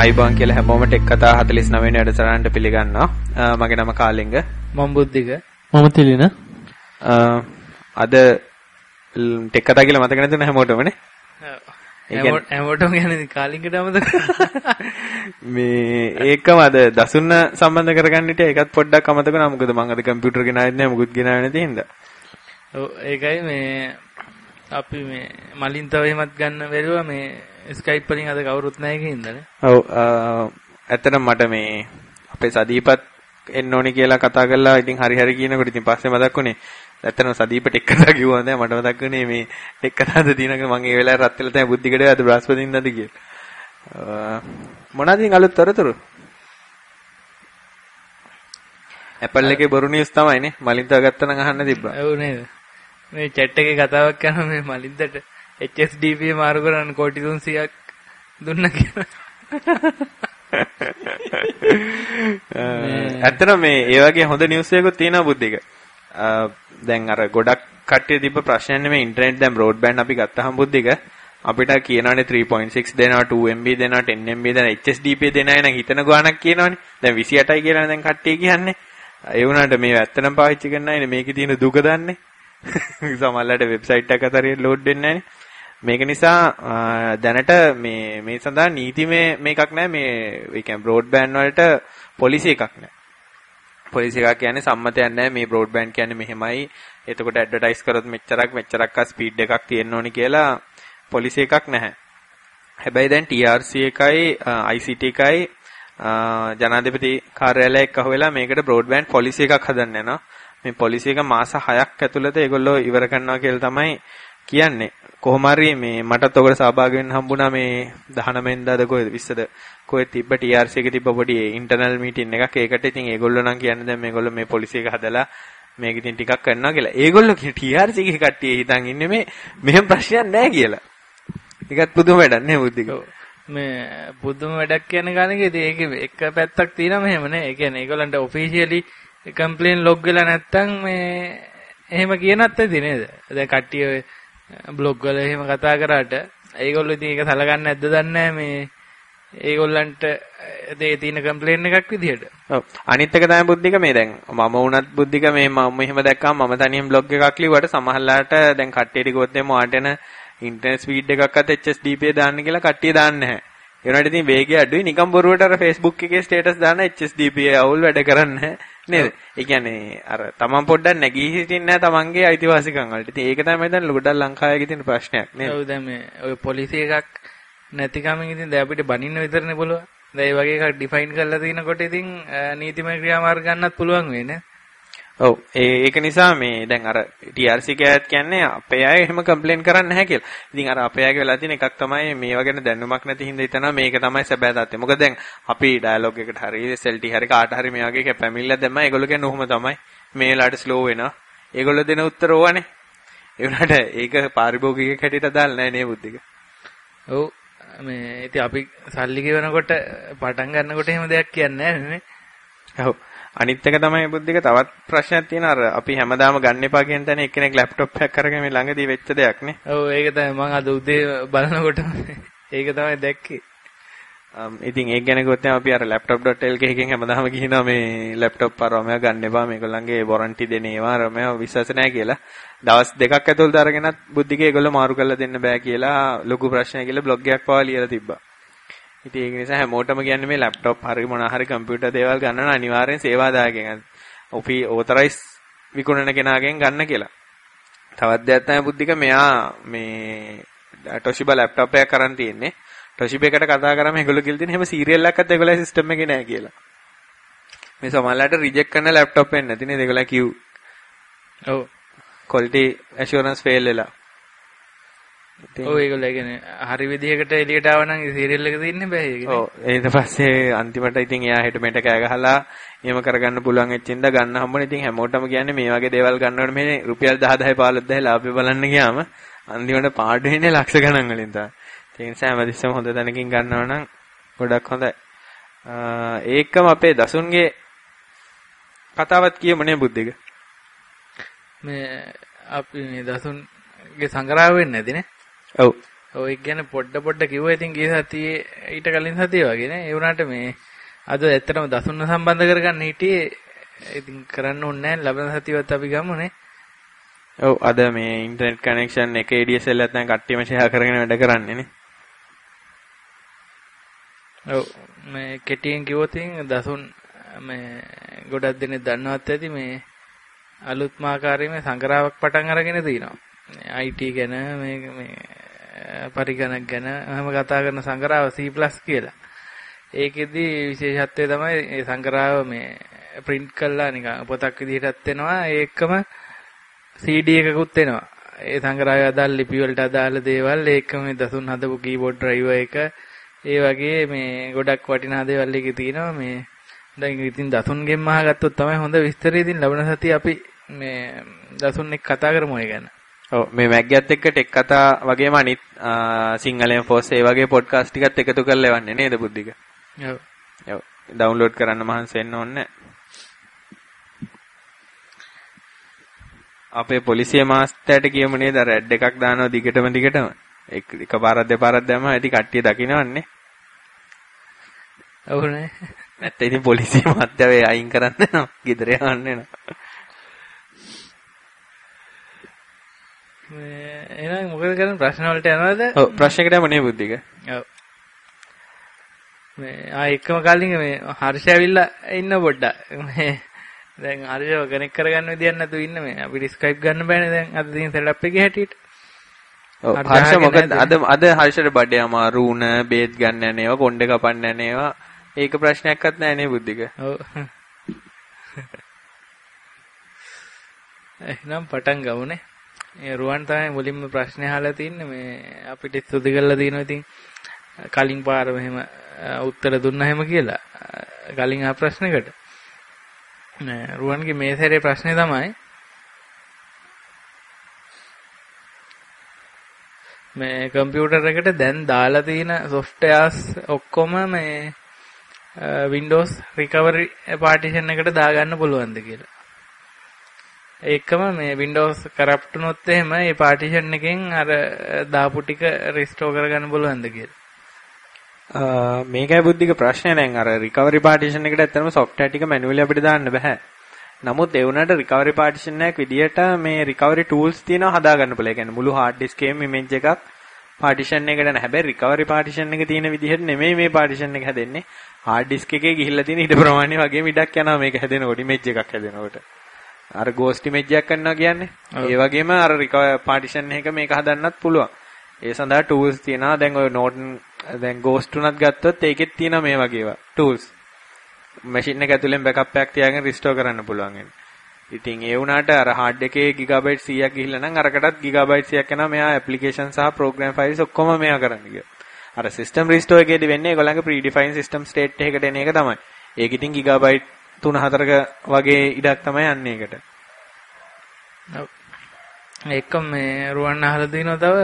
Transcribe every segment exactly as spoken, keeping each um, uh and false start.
ආයිබෝන් කියලා හැමෝම ටෙක් කතා හතළිස් නවය වෙනි වැඩසටහනට පිළිගන්නවා. මගේ නම කාලිංග. මම බුද්ධික. මම තිලින. අද ටෙක් කතා කියලා මතක නැතුන හැමෝටමනේ. ඔව්. හැමෝටම කියන්නේ කාලිංගට අමතක. මේ ඒකම අද දසුන්න සම්බන්ධ කරගන්න හිටියා. ඒකත් පොඩ්ඩක් අමතක වුණා. මොකද මම අද කම්පියුටර් ගෙනාවෙත් නැහැ. මුකුත් ගෙනාවේ නැති හින්දා. ඔව් ඒකයි මේ අපි මේ මලින් තව එහෙමත් ගන්න බැරුවා මේ ස්කයිප් වලින් අද කවුරුත් නැහැ කියනදනේ. ඔව් ඇත්තටම මට මේ අපේ සදීපත් එන්න ඕනේ කියලා කතා කරලා ඉතින් හරි හරි කියනකොට ඉතින් පස්සේ මතක් වුණේ ඇත්තටම සදීප ටෙක් කතා කිව්වා නෑ මට මතක් වුණේ මේ ටෙක් කතාද දිනක මම ඒ වෙලාවේ රත් වෙලා තමයි බුද්ධිකඩේ අද බ්‍රහස්පතින්දාද කියලා. මොනවද ඉතින් අලුත් තොරතුරු? Apple එකේ බොරු නිවුස් තමයිනේ මලින් තව ගත්තා නම් අහන්න තිබ්බා. ඔව් නේද? මේ chat එකේ කතාවක් කරනවා මේ මලින්දට H S D P මාරු කරන්න කෝටි තුන්සියයක් දුන්නා කියලා. ඇත්තටම මේ ඒ වගේ හොඳ නිවුස් එකකුත් තියෙනවා බුද්ධික. දැන් අර ගොඩක් කට්ටිය තිබ්බ ප්‍රශ්නයක් නෙමෙයි ඉන්ටර්නෙට් දැන් බ්‍රෝඩ්බෑන්ඩ් අපි ගත්තහම බුද්ධික අපිට කියනවානේ three point six දෙනවා two M B දෙනවා ten M B දෙනවා H S D P දෙනයි නම් හිතන ගාණක් කියනවනේ. දැන් විසිඅටයි කියලා දැන් කට්ටිය කියන්නේ. ඒ වුණාට මේව ඇත්තටම පාවිච්චි කරන්න නැන්නේ මේකේ තියෙන දුක දන්නේ. සමහරවිට වෙබ්සයිට් එකක් අතරින් ලෝඩ් වෙන්නේ නැහැ. මේක නිසා දැනට මේ මේ සඳහා නීතිමය මේකක් නැහැ මේ ඒ කියන්නේ බ්‍රෝඩ්බෑන්ඩ් වලට පොලිසි එකක් නැහැ. පොලිසි එකක් කියන්නේ සම්මතයක් නැහැ මේ බ්‍රෝඩ්බෑන්ඩ් කියන්නේ මෙහෙමයි. එතකොට ඇඩ්වර්ටයිස් කරොත් මෙච්චරක් මෙච්චරක් ස්පීඩ් එකක් තියෙන්න ඕනි කියලා පොලිසි එකක් නැහැ. හැබැයි දැන් T R C එකයි I C T එකයි ජනාධිපති කාර්යාලය එක්ක අහුවෙලා මේකට බ්‍රෝඩ්බෑන්ඩ් පොලිසි එකක් හදන්න යනවා. මේ පොලිසි එක මාස හයක් ඇතුළත ඒගොල්ලෝ ඉවර කරනවා කියලා තමයි කියන්නේ. කොහොම හරි මේ මටත් ඔකට සහභාගී වෙන්න හම්බුණා මේ දහනව වෙනිදාද කොහෙද විස්සද කොහෙද තිබ්බ T R C එකේ තිබ්බ පොඩි ඉන්ටර්නල් මීටින් එකක්. ඒකට ඉතින් ඒගොල්ලෝ නම් කියන්නේ දැන් මේගොල්ලෝ මේ පොලිසි එක හදලා මේක ඉතින් ටිකක් කරනවා කියලා. ඒගොල්ලෝ කිය T R C එකේ කට්ටිය හිතන් ඉන්නේ මේ මෙහෙම ප්‍රශ්නයක් නැහැ කියලා. ඒකත් පුදුම වැඩක් නේ බුද්ධික. මේ පුදුම වැඩක් කියන ගානකදී ඒකේ එක පැත්තක් තියෙනවා මෙහෙම නේ. ඒ කියන්නේ ඒගොල්ලන්ට ඔෆිෂියලි කම්ප්ලේන් ලොග් වෙලා නැත්තම් මේ එහෙම කියනත් ඇති නේද? දැන් කට්ටිය බ්ලොග් වල එහෙම කතා කරාට ඒගොල්ලෝ ඉතින් ඒක සලකන්නේ නැද්ද දන්නේ මේ ඒගොල්ලන්ට ඒ තියෙන කම්ප්ලේන් එකක් විදියට. ඔව්. අනිත් එක තමයි බුද්ධික මේ දැන් මම වුණත් බුද්ධික මේ මම එහෙම දැක්කම මම තනියෙන් බ්ලොග් එකක් ලිව්වට සමහරලාට දැන් කට්ටියට කිව්වොත් එimhe ඔයාට එන ඉන්ටර්නෙට් ස්පීඩ් එකක් අත H S D P දාන්න කියලා කට්ටිය දාන්නේ නැහැ. ඒ වුණාට ඉතින් වේගය අඩුයි නිකම් බොරුවට අර Facebook එකේ ස්ටේටස් දාන H S D P අවුල් වැඩ කරන්නේ නැහැ. නේද? ඒ කියන්නේ අර තමන් පොඩ්ඩක් නැගී හිටින්නේ නැහැ තමන්ගේ අයිතිවාසිකම් වලට. ඉතින් ඒක තමයි දැන් ගොඩක් ලංකාවේ තියෙන ප්‍රශ්නයක් නේද? ඔව් දැන් මේ ඔය පොලිසිය එකක් නැතිකමින් ඉතින් දැන් අපිට බනින්න විතරනේ පුළුවන්. දැන් මේ වගේ එකක් ඩිෆයින් කරලා තිනකොට ඉතින් නීතිමය ක්‍රියාමාර්ග ගන්නත් පුළුවන් වෙන්නේ. ඔව් ඒ ඒක නිසා මේ දැන් අර T R C කෑත් කියන්නේ අපේ අය එහෙම කම්ප්ලේන් කරන්නේ නැහැ කියලා. ඉතින් අර අපේ අයගේ වෙලා තියෙන එකක් තමයි මේවා ගැන දැනුමක් නැති හින්දා හිතනවා මේක තමයි සැබෑ තත්ත්වය. මොකද දැන් අපි ඩයලොග් එකට හරි S L T හරි කාට හරි මේ වගේ පැමිණිලා දැම්මම ඒගොල්ලෝ කියන්නේ ඔහොම තමයි. මේ වෙලාවට ස්ලෝ වෙනවා. ඒගොල්ලෝ දෙන උත්තර ඕවනේ. ඒ වුණාට ඒක පාරිභෝගිකයෙක් හැටියට දාලා නැහැ නේ බුද්ධික. ඔව් මේ ඉතින් අපි සල්ලි ගෙවනකොට පටන් ගන්නකොට එහෙම දෙයක් කියන්නේ නැහැ නේ. ඔව් අනිත් එක තමයි බුද්ධික තවත් ප්‍රශ්නයක් තියෙනවා අර අපි හැමදාම ගන්න එපා කියන තැන එක්කෙනෙක් ලැප්ටොප් එකක් අරගෙන මේ ළඟදී වෙච්ච දෙයක් නේ. ඔව් ඒක තමයි මම අද උදේ බලනකොට ඒක තමයි දැක්කේ. ඉතින් ඒක ගැන කිව්වොත් අපි අර laptop dot l k එකෙන් හැමදාම කියනවා මේ ලැප්ටොප් අරමයා ගන්න එපා මේගොල්ලන්ගේ වොරන්ටි දෙන ඒවා අරමයා විශ්වාස නැහැ කියලා. දවස් දෙකක් ඇතුළත අරගෙනත් බුද්ධික ඒගොල්ලෝ මාරු කරලා දෙන්න බෑ කියලා ලොකු ප්‍රශ්නයක් කියලා බ්ලොග් එකක් පවා ලියලා තිබ්බා. ඉතින් ඒක නිසා හැමෝටම කියන්නේ මේ ලැප්ටොප් හරි මොනවා හරි කම්පියුටර් දේවල් ගන්න නම් අනිවාර්යෙන් සේවාදායකෙන් ඔපි ඕතරයිස් විකුණන කෙනාගෙන් ගන්න කියලා. තවත් දෙයක් තමයි බුද්ධික මෙයා මේ Toshiba ලැප්ටොප් එකක් අරන් තියෙන්නේ. Toshiba එකට කතා කරාම ඒගොල්ලෝ කියලා තියෙන හැම සීරියල් එකක්වත් ඒගොල්ලෝ සිස්ටම් එකේ නැහැ කියලා. මේ සමහරලාට රිජෙක්ට් කරන ලැප්ටොප් එක නැති නේද ඒගොල්ලෝ කිව්. ඔව්. quality assurance fail වෙලා. ඔව් ඒගොල්ලෝ කියන්නේ හරි විදිහකට එළියට ආව නම් සීරියල් එක තියෙන්නේ බෑ ඒක. ඔව් ඊට පස්සේ අන්තිමට ඉතින් එයා හෙට මෙට කෑ ගහලා එහෙම කරගන්න පුළුවන් වෙච්චින්ද ගන්න හම්බුනේ. ඉතින් හැමෝටම කියන්නේ මේ වගේ දේවල් ගන්නකොට මේ රුපියල් දහ දහය පහළොස් දහය ලාභය බලන්න ගියාම අන්තිමට පාඩු වෙන්නේ ලක්ෂ ගණන් වලින් තමයි. ඒ නිසා හැමදෙස්සම හොඳ තැනකින් ගන්නවා නම් ගොඩක් හොඳයි. ඒකම අපේ දසුන්ගේ කතාවත් කියමු නේ බුද්ධික. මේ අපි මේ දසුන්ගේ සංග්‍රහ වෙන්නේ නැති නේ. ඔව්. ඔය කියන්නේ පොඩ පොඩ කිව්වා ඉතින් ගිය සතියේ ඊට කලින් සතියේ වගේ නේ. ඒ වුණාට මේ අද ඇත්තටම දසුන්න සම්බන්ධ කරගන්න හිටියේ. ඉතින් කරන්න ඕනේ නැහැ. ලබන සතියවත් අපි ගමුනේ. ඔව් අද මේ ඉන්ටර්නෙට් කනෙක්ෂන් එක A D S L එකත් නැත්නම් කට්ටියම ෂෙයා කරගෙන වැඩ කරන්නේ නේ. ඔව් මේ කෙටියෙන් කිව්වොත් දසුන් මේ ගොඩක් දෙනෙක් දන්නවත් ඇති මේ අලුත්ම ආකාරයේ මේ සංග්‍රහයක් පටන් අරගෙන තිනවා. I T ගැන මේ මේ පරිගණක ගැන එහෙම කතා කරන සංග්‍රහව C plus කියලා. ඒකෙදි විශේෂත්වය තමයි මේ සංග්‍රහව මේ print කරලා නිකන් පොතක් විදිහටත් එනවා. ඒකම C D එකකුත් එනවා. ඒ සංග්‍රහය අදාළ ලිපි වලට අදාළ දේවල් ඒකම මේ දසුන් හදපු keyboard driver එක ඒ වගේ මේ ගොඩක් වටිනා දේවල් එකේ තියෙනවා. මේ දැන් ඉතින් දසුන්ගෙන් අහගත්තොත් තමයි හොඳ විස්තරය. ඉතින් ලබන සතිය අපි මේ දසුන් එක්ක කතා කරමු ඒ ගැන. ඔව් මේ මැග්ගත් එක්ක ටෙක් කතා වගේම අනිත් සිංහලෙන් ෆෝස් ඒ වගේ පොඩ්කාස්ට් ටිකත් එකතු කරලා එවන්නේ නේද බුද්ධික? ඔව්. ඔව් ඩවුන්ලෝඩ් කරන්න මහන්සි වෙන්න ඕනේ. අපේ පොලිසිය මාස්ටර්ට කියමු නේද අර ඇඩ් එකක් දානවා දිගටම දිගටම. එක එකපාරක් දෙපාරක් දැම්මම ඇති කට්ටිය දකින්නවන්නේ. ඔව් නේ. නැත්නම් ඉතින් පොලිසිය මාත්‍යාවේ අයින් කරන්න නෝ. ගෙදර යන්න නෝ. මේ එහෙනම් මොකද කරන්නේ ප්‍රශ්න වලට යනවද? ඔව් ප්‍රශ්නයකට යමු නේ බුද්ධික. ඔව්. මේ ආ එකම කලින් මේ හර්ෂ ඇවිල්ලා ඉන්න පොඩ්ඩක්. මේ දැන් හර්ෂව කනෙක්ට් කරගන්න විදියක් නැතුව ඉන්න මේ අපිට ස්කයිප් ගන්න බෑනේ දැන් අද තියෙන සෙටප් එකේ හැටියට. ඔව් හර්ෂ මොකද අද අද හර්ෂට බඩේ අමාරු උන බේත් ගන්න යන්නේවා කොණ්ඩේ කපන්න යන්නේවා ඒක ප්‍රශ්නයක්වත් නැහැ නේ බුද්ධික. ඔව්. එහෙනම් පටන් ගමුනේ. ඒ රුවන් තමයි මුලින්ම ප්‍රශ්නේ අහලා තින්නේ මේ අපිට ස්තුති කරලා දිනවා ඉතින් කලින් පාර මෙහෙම උත්තර දුන්නා හැම කියලා. කලින් ආ ප්‍රශ්නයකට. නෑ රුවන්ගේ මේ සැරේ ප්‍රශ්නේ තමයි මේ කම්පියුටර් එකට දැන් දාලා තියෙන softwares ඔක්කොම මේ Windows recovery partition එකට දාගන්න පුළුවන්ද කියලා. ඒකම මේ Windows corrupt වුණොත් එහෙම මේ partition එකෙන් අර දාපු ටික restore කරගන්න පුළුවන්ද කියලා. මේකයි බුද්ධික ප්‍රශ්නේ. දැන් අර recovery partition එකට ඇත්තටම software ටික manually අපිට දාන්න බෑ. නමුත් ඒ වුණාට recovery partition එකක් විදියට මේ recovery tools තියෙනවා හදාගන්න පුළුවන්. ඒ කියන්නේ මුළු hard disk එකේම image එකක් partition එකකට නෑ. හැබැයි recovery partition එක තියෙන විදිහට නෙමෙයි මේ partition එක හැදෙන්නේ. hard disk එකේ ගිහිල්ලා තියෙන ඊට ප්‍රමාණය වගේම ඉඩක් යනවා මේක හැදෙනකොට image එකක් හැදෙනකොට. අර ghost image එකක් කරනවා කියන්නේ. ඒ වගේම අර recovery partition එක මේක හදන්නත් පුළුවන්. ඒ සඳහා tools තියෙනවා. දැන් ඔය Norton දැන් ghost උනත් ගත්තොත් ඒකෙත් තියෙනවා මේ වගේ ඒවා tools. machine එක ඇතුලෙන් backup එකක් තියාගෙන restore කරන්න පුළුවන් වෙන්නේ. ඉතින් ඒ වුණාට අර hard එකේ gigabyte සීයක් ගිහිල්ලා නම් අරකටත් gigabyte සීයක් යනවා මෙයා application සහ program files ඔක්කොම මෙයා කරන්න කියලා. අර system restore එකේදී වෙන්නේ ඒගොල්ලන්ගේ predefined system state එකකට එන එක තමයි. ඒක ඉතින් gigabyte තුන හතරක වගේ ඉඩක් තමයි යන්නේ ඒකට. ඔව්. ඒකම මේ රුවන් අහලා දිනවා තව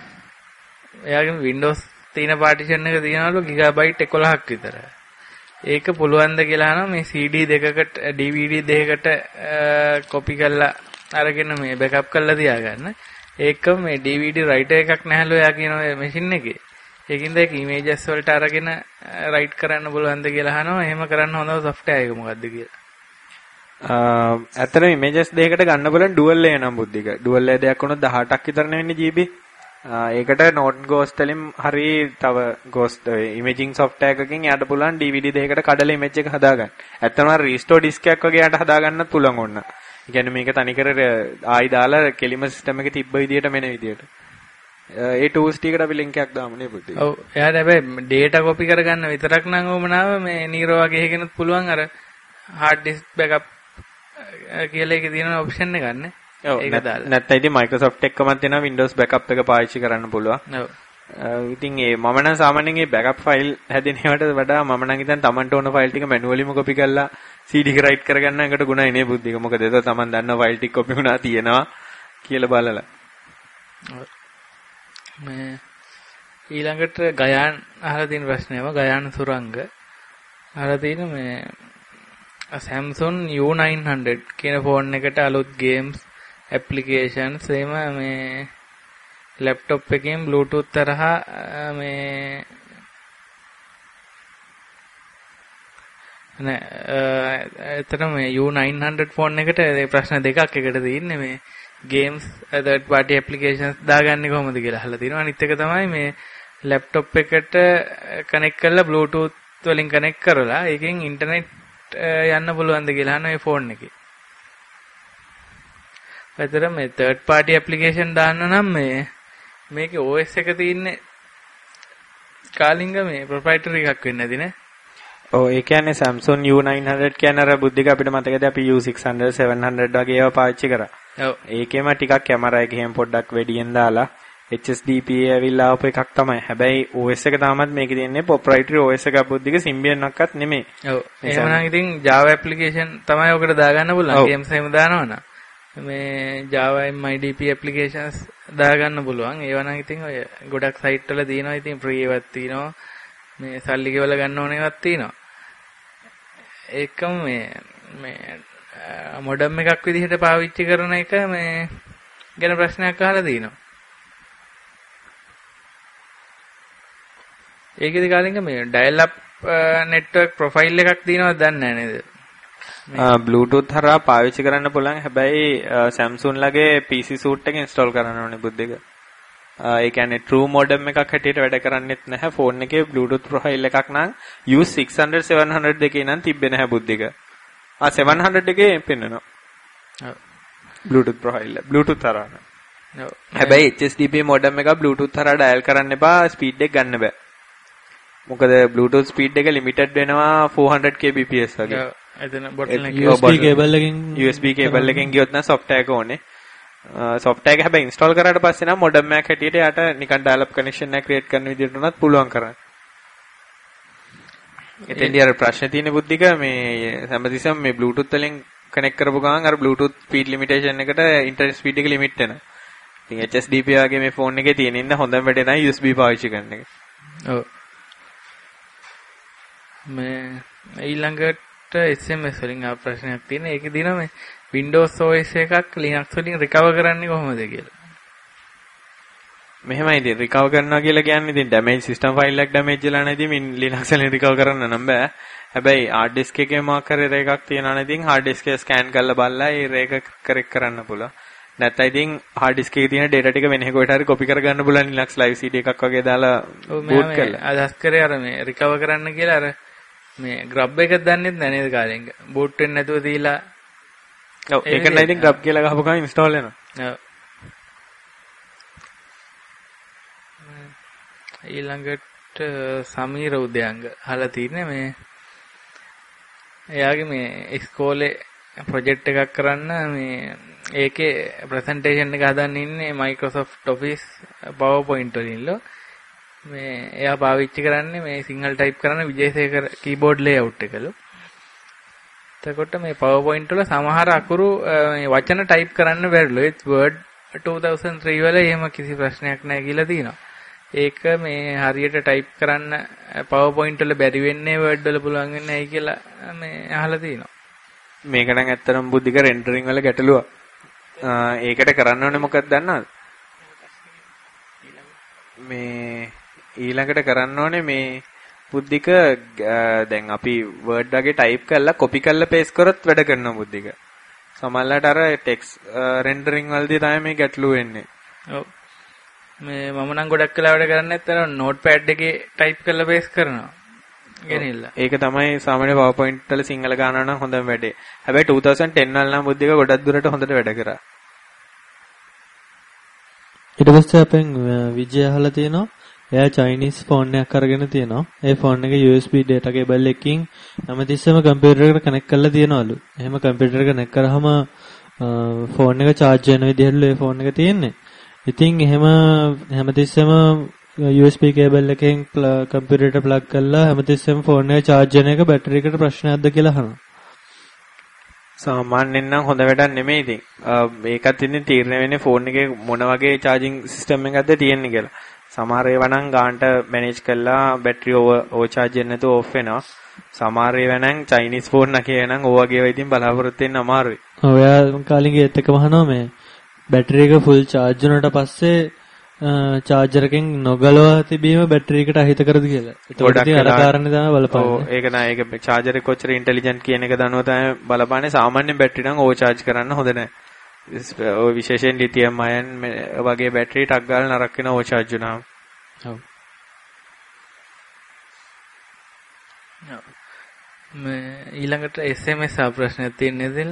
එයාගේ Windows තියෙන partition එක තියනවලු gigabyte එකොළහක් විතර. ඒක පුළුවන් ද කියලා අහනවා මේ C D දෙකකට D V D දෙකකට copy කරලා අරගෙන මේ backup කරලා තියාගන්න. ඒකම මේ D V D writer එකක් නැහැලු එයා කියන ඔය machine එකේ. ඒකින්ද ඒක images වලට අරගෙන write කරන්න පුළුවන් ද කියලා අහනවා. එහෙම කරන්න හොඳම software එක මොකද්ද කියලා. අ ඇත්තටම images දෙකකට ගන්න බලන් dual layer නම් බුද්ධික. dual layer දෙයක් වුණොත් දහඅටක් විතර නෙවෙන්නේ G B. ඒකට Norton Ghost වලින් හරි තව Ghost imaging software එකකින් යාට පුළුවන් D V D දෙකකට කඩලා image එක හදාගන්න. ඇත්තටම restore disk එකක් වගේ යාට හදාගන්නත් පුළුවන් ඕන. ඒ කියන්නේ මේක තනිකර ආයි දාලා කෙලිම system එකේ තිබ්බ විදියට මෙන විදියට. ඒ tools ටිකට අපි link එකක් දාමු නේ පුතේ. ඔව් එයාට හැබැයි data copy කරගන්න විතරක් නම් ඕමනාව මේ නීරෝ වගේ එකකිනුත් පුළුවන් අර hard disk backup කියලා එකේ තියෙන option එක ගන්න. ඒක දාලා. නැත්නම් ඉතින් Microsoft එක්කම තියෙන Windows backup එක පාවිච්චි කරන්න පුළුවන්. ඔව්. ඉතින් ඒ මම නම් සාමාන්‍යයෙන් මේ backup file හැදෙන ඒවාට වඩා මම නම් හිතන්නේ Tamanට ඕන file ටික manually ම copy කරලා C D එක write කරගන්න එකට ගුණයි නේ බුද්ධික. මොකද ඒක Taman දන්න file ටික copy වුණා තියෙනවා කියලා බලලා. ඔව්. මේ ඊළඟට ගයාන් අහලා තියෙන ප්‍රශ්නයම ගයාන් සුරංග අහලා තියෙන මේ Samsung U nine hundred කියන ෆෝන් එකට අලුත් games applications එහෙම මේ ලැප්ටොප් එකෙන් Bluetooth තරහා මේ නෑ එතන මේ U nine hundred ෆෝන් එකට ඒ ප්‍රශ්න දෙකක් එකට තියෙන්නේ මේ games third party applications දාගන්නේ කොහොමද කියලා අහලා තිනවා. අනිත් එක තමයි මේ ලැප්ටොප් එකට කනෙක්ට් කරලා Bluetooth වලින් කනෙක්ට් කරලා ඒකෙන් ඉන්ටර්නෙට් යන්න පුළුවන්ද කියලා අහන මේ ෆෝන් එකේ. ඒතර මේ third party application දාන්න නම් මේ මේකේ O S එක තියෙන්නේ කාලිංග මේ proprietary එකක් වෙන්නේ නැති නේ. ඔව් ඒ කියන්නේ Samsung U nine hundred කියන අර බුද්ධික අපිට මතකද අපි U six hundred seven hundred වගේ ඒවා පාවිච්චි කරා. ඔව්. ඒකෙම ටිකක් කැමරා එක එහෙම පොඩ්ඩක් වැඩියෙන් දාලා H S D P A ඇවිල්ලා ආපු එකක් තමයි. හැබැයි O S එක තාමත් මේකේ තියෙන්නේ proprietary O S එකක් බුද්ධික Symbian එකක්වත් නෙමෙයි. ඔව්. එහෙමනම් ඉතින් Java application තමයි ඔකට දාගන්න පුළුවන්. games එහෙම දානවනම්. මේ Java M I D P applications දාගන්න පුළුවන්. ඒවා නම් ඉතින් ඔය ගොඩක් site වල තියෙනවා. ඉතින් free එකක් තියෙනවා. මේ සල්ලි ගෙවලා ගන්න ඕන එකක් තියෙනවා. ඒකම මේ මේ මොඩම් එකක් විදිහට පාවිච්චි කරන එක මේ ගැන ප්‍රශ්නයක් අහලා තියෙනවා. ඒකේදී කාලින්ග මේ ඩයල් අප් නෙට්වර්ක් ප්‍රොෆයිල් එකක් තියෙනවද දන්නේ නැහැ නේද? Bluetooth හරහා පාවිච්චි කරන්න පුළුවන්. හැබැයි Samsung ලගේ P C suite එක install කරන්න ඕනේ බුද්ධික. ඒ කියන්නේ true modem එකක් හැටියට වැඩ කරන්නේත් නැහැ. ෆෝන් එකේ Bluetooth profile එකක් නම් U six hundred seven hundred දෙකේ නම් තිබ්බේ නැහැ බුද්ධික. ආ seven hundred එකේ පෙන්නනවා. ඔව්. Bluetooth profile Bluetooth හරහා. ඔව්. හැබැයි H S D P modem එක Bluetooth හරහා dial කරන්න එපා. speed එක ගන්න බෑ. මොකද Bluetooth speed එක limited වෙනවා four hundred kbps වගේ. ඔව්. එතන bottleneck U S B cable එකෙන් U S B cable එකෙන් ගියොත් නම් software එක ඕනේ. software එක හැබැයි install කරාට පස්සේ නම් modem එකක් හැටියට යාට නිකන් dial up connection එක create කරන විදිහට උනත් පුළුවන් කරන්න. එතෙන්දී අර ප්‍රශ්නේ තියෙන බුද්ධික මේ හැමතිස්සෙම මේ Bluetooth වලින් connect කරපු ගමන් අර Bluetooth speed limitation එකට internet speed එක limit වෙනවා. ඉතින් H S D P වගේ මේ ෆෝන් එකේ තියෙන ඉන්න හොඳම වැඩේ තමයි U S B පාවිච්චි කරන එක. ඔව්. මේ ඊළඟට S M S වලින් ආ ප්‍රශ්නයක් තියෙන. ඒකේ දින මේ Windows O S එකක් Linux වලින් recover කරන්නේ කොහොමද කියලා. මෙහෙමයි ඉතින් recover කරනවා කියලා කියන්නේ ඉතින් damage system file එකක් damage වෙලා නැති මින් Linux වලින් recover කරන්න නම් බෑ. හැබැයි hard disk එකේ mark කරේ එකක් තියෙනවා නම් ඉතින් hard disk එක scan කරලා බලලා ඒ එක correct කරන්න පුළුවන්. නැත්නම් ඉතින් hard disk එකේ තියෙන data ටික වෙන එකකට හරි copy කරගන්න පුළුවන් Linux live C D එකක් වගේ දාලා boot කරලා. අදහස් කරේ අර මේ recover කරන්න කියලා අර මේ grub එකක් දන්නෙත් නැහැ නේද කාලෙක. boot වෙන්නේ නැතුව දීලා ඔව් ඒක නෑ ඉතින් grub කියලා ගහපු ගමන් install වෙනවා. ඔව්. ඊළඟට සමීර උදයන්ග අහලා තින්නේ මේ එයාගේ මේ ඉස්කෝලේ ප්‍රොජෙක්ට් එකක් කරන්න මේ ඒකේ ප්‍රසන්ටේෂන් එක හදන්න ඉන්නේ Microsoft Office PowerPoint වලින්ලෝ මේ එයා පාවිච්චි කරන්නේ මේ සිංහල ටයිප් කරන විජේසේකර කීබෝඩ් ලේඅවුට් එකලු. එතකොට මේ PowerPoint වල සමහර අකුරු මේ වචන ටයිප් කරන්න බැරිලු. ඒත් Word two thousand three වල එහෙම කිසි ප්‍රශ්නයක් නැහැ කියලා තියෙනවා. ඒක මේ හරියට ටයිප් කරන්න PowerPoint වල බැරි වෙන්නේ Word වල පුළුවන් වෙන්නේ නැයි කියලා මේ අහලා තියෙනවා. මේක නම් ඇත්තටම බුද්ධික රෙන්ඩරින් වල ගැටලුවක්. ඒකට කරන්න ඕනේ මොකක්ද දන්නවද? මේ ඊළඟට කරන්න ඕනේ මේ බුද්ධික දැන් අපි Word වගේ ටයිප් කරලා copy කරලා paste කරොත් වැඩ කරනවා බුද්ධික. සමහරවිට අර text rendering වලදී තමයි මේ ගැටලුව වෙන්නේ. ඔව්. මේ මම නම් ගොඩක් වෙලා වැඩ කරන්නේ නැත්නම් notepad එකේ ටයිප් කරලා paste කරනවා. ගෙනිල්ලා. ඒක තමයි සාමාන්‍ය PowerPoint වල සිංහල ගානවා නම් හොඳම වැඩේ. හැබැයි twenty ten වල නම් බුද්ධික ගොඩක් දුරට හොඳට වැඩ කරා. ඊට පස්සේ අපෙන් විජය අහලා තියෙනවා එයා චයිනීස් ෆෝන් එකක් අරගෙන තියෙනවා. ඒ ෆෝන් එක U S B data cable එකකින් හැමතිස්සෙම කම්පියුටර් එකට කනෙක්ට් කරලා තියනවලු. එහෙම කම්පියුටර් එක කනෙක්ට් කරාම ෆෝන් එක charge වෙන විදිහටලු ඒ ෆෝන් එක තියෙන්නේ. ඉතින් එහෙම හැමතිස්සෙම U S B cable එකෙන් කම්පියුටර් එකට plug කරලා හැමතිස්සෙම ෆෝන් එක charge වෙන එක බැටරි එකට ප්‍රශ්නයක්ද කියලා අහනවා. සාමාන්‍යයෙන් නම් හොඳ වැඩක් නෙමෙයි ඉතින්. මේකත් ඉතින් තීරණය වෙන්නේ ෆෝන් එකේ මොන වගේ charging system එකක්ද තියෙන්නේ කියලා. සමහර ඒවා නම් ගානට manage කරලා බැටරි over over charge වෙන්නේ නැතුව off වෙනවා. සමහර ඒවා නම් Chinese phone එකේ නම් ඔය වගේ ඒවා ඉතින් බලාපොරොත්තු වෙන්න අමාරුයි. ඔයා කාලින්ගේ ඒත් එකම අහනවා මේ බැටරි එක full charge වුණාට පස්සේ චාර්ජර් එකෙන් නොගලවා තිබීම බැටරි එකට අහිත කරද කියලා. ඒකට ඉතින් අර කාරණේ තමයි බලපාන්නේ. ඔව් ඒක නෑ ඒක චාර්ජර් එක කොච්චර ඉන්ටෙලිජන්ට් කියන එක දනුව තමයි බලපාන්නේ. සාමාන්‍ය බැටරි නම් ඕවර් චාර්ජ් කරන්න හොඳ නෑ. ඔය විශේෂයෙන් ලිතියම් අයන් වගේ බැටරි ටක් ගාලා නරක වෙන ඕවර් චාර්ජ් වුණාම. ඔව්. මේ ඊළඟට එස් එම් එස් ආ ප්‍රශ්නයක් තියෙන්නේ දෙන්න.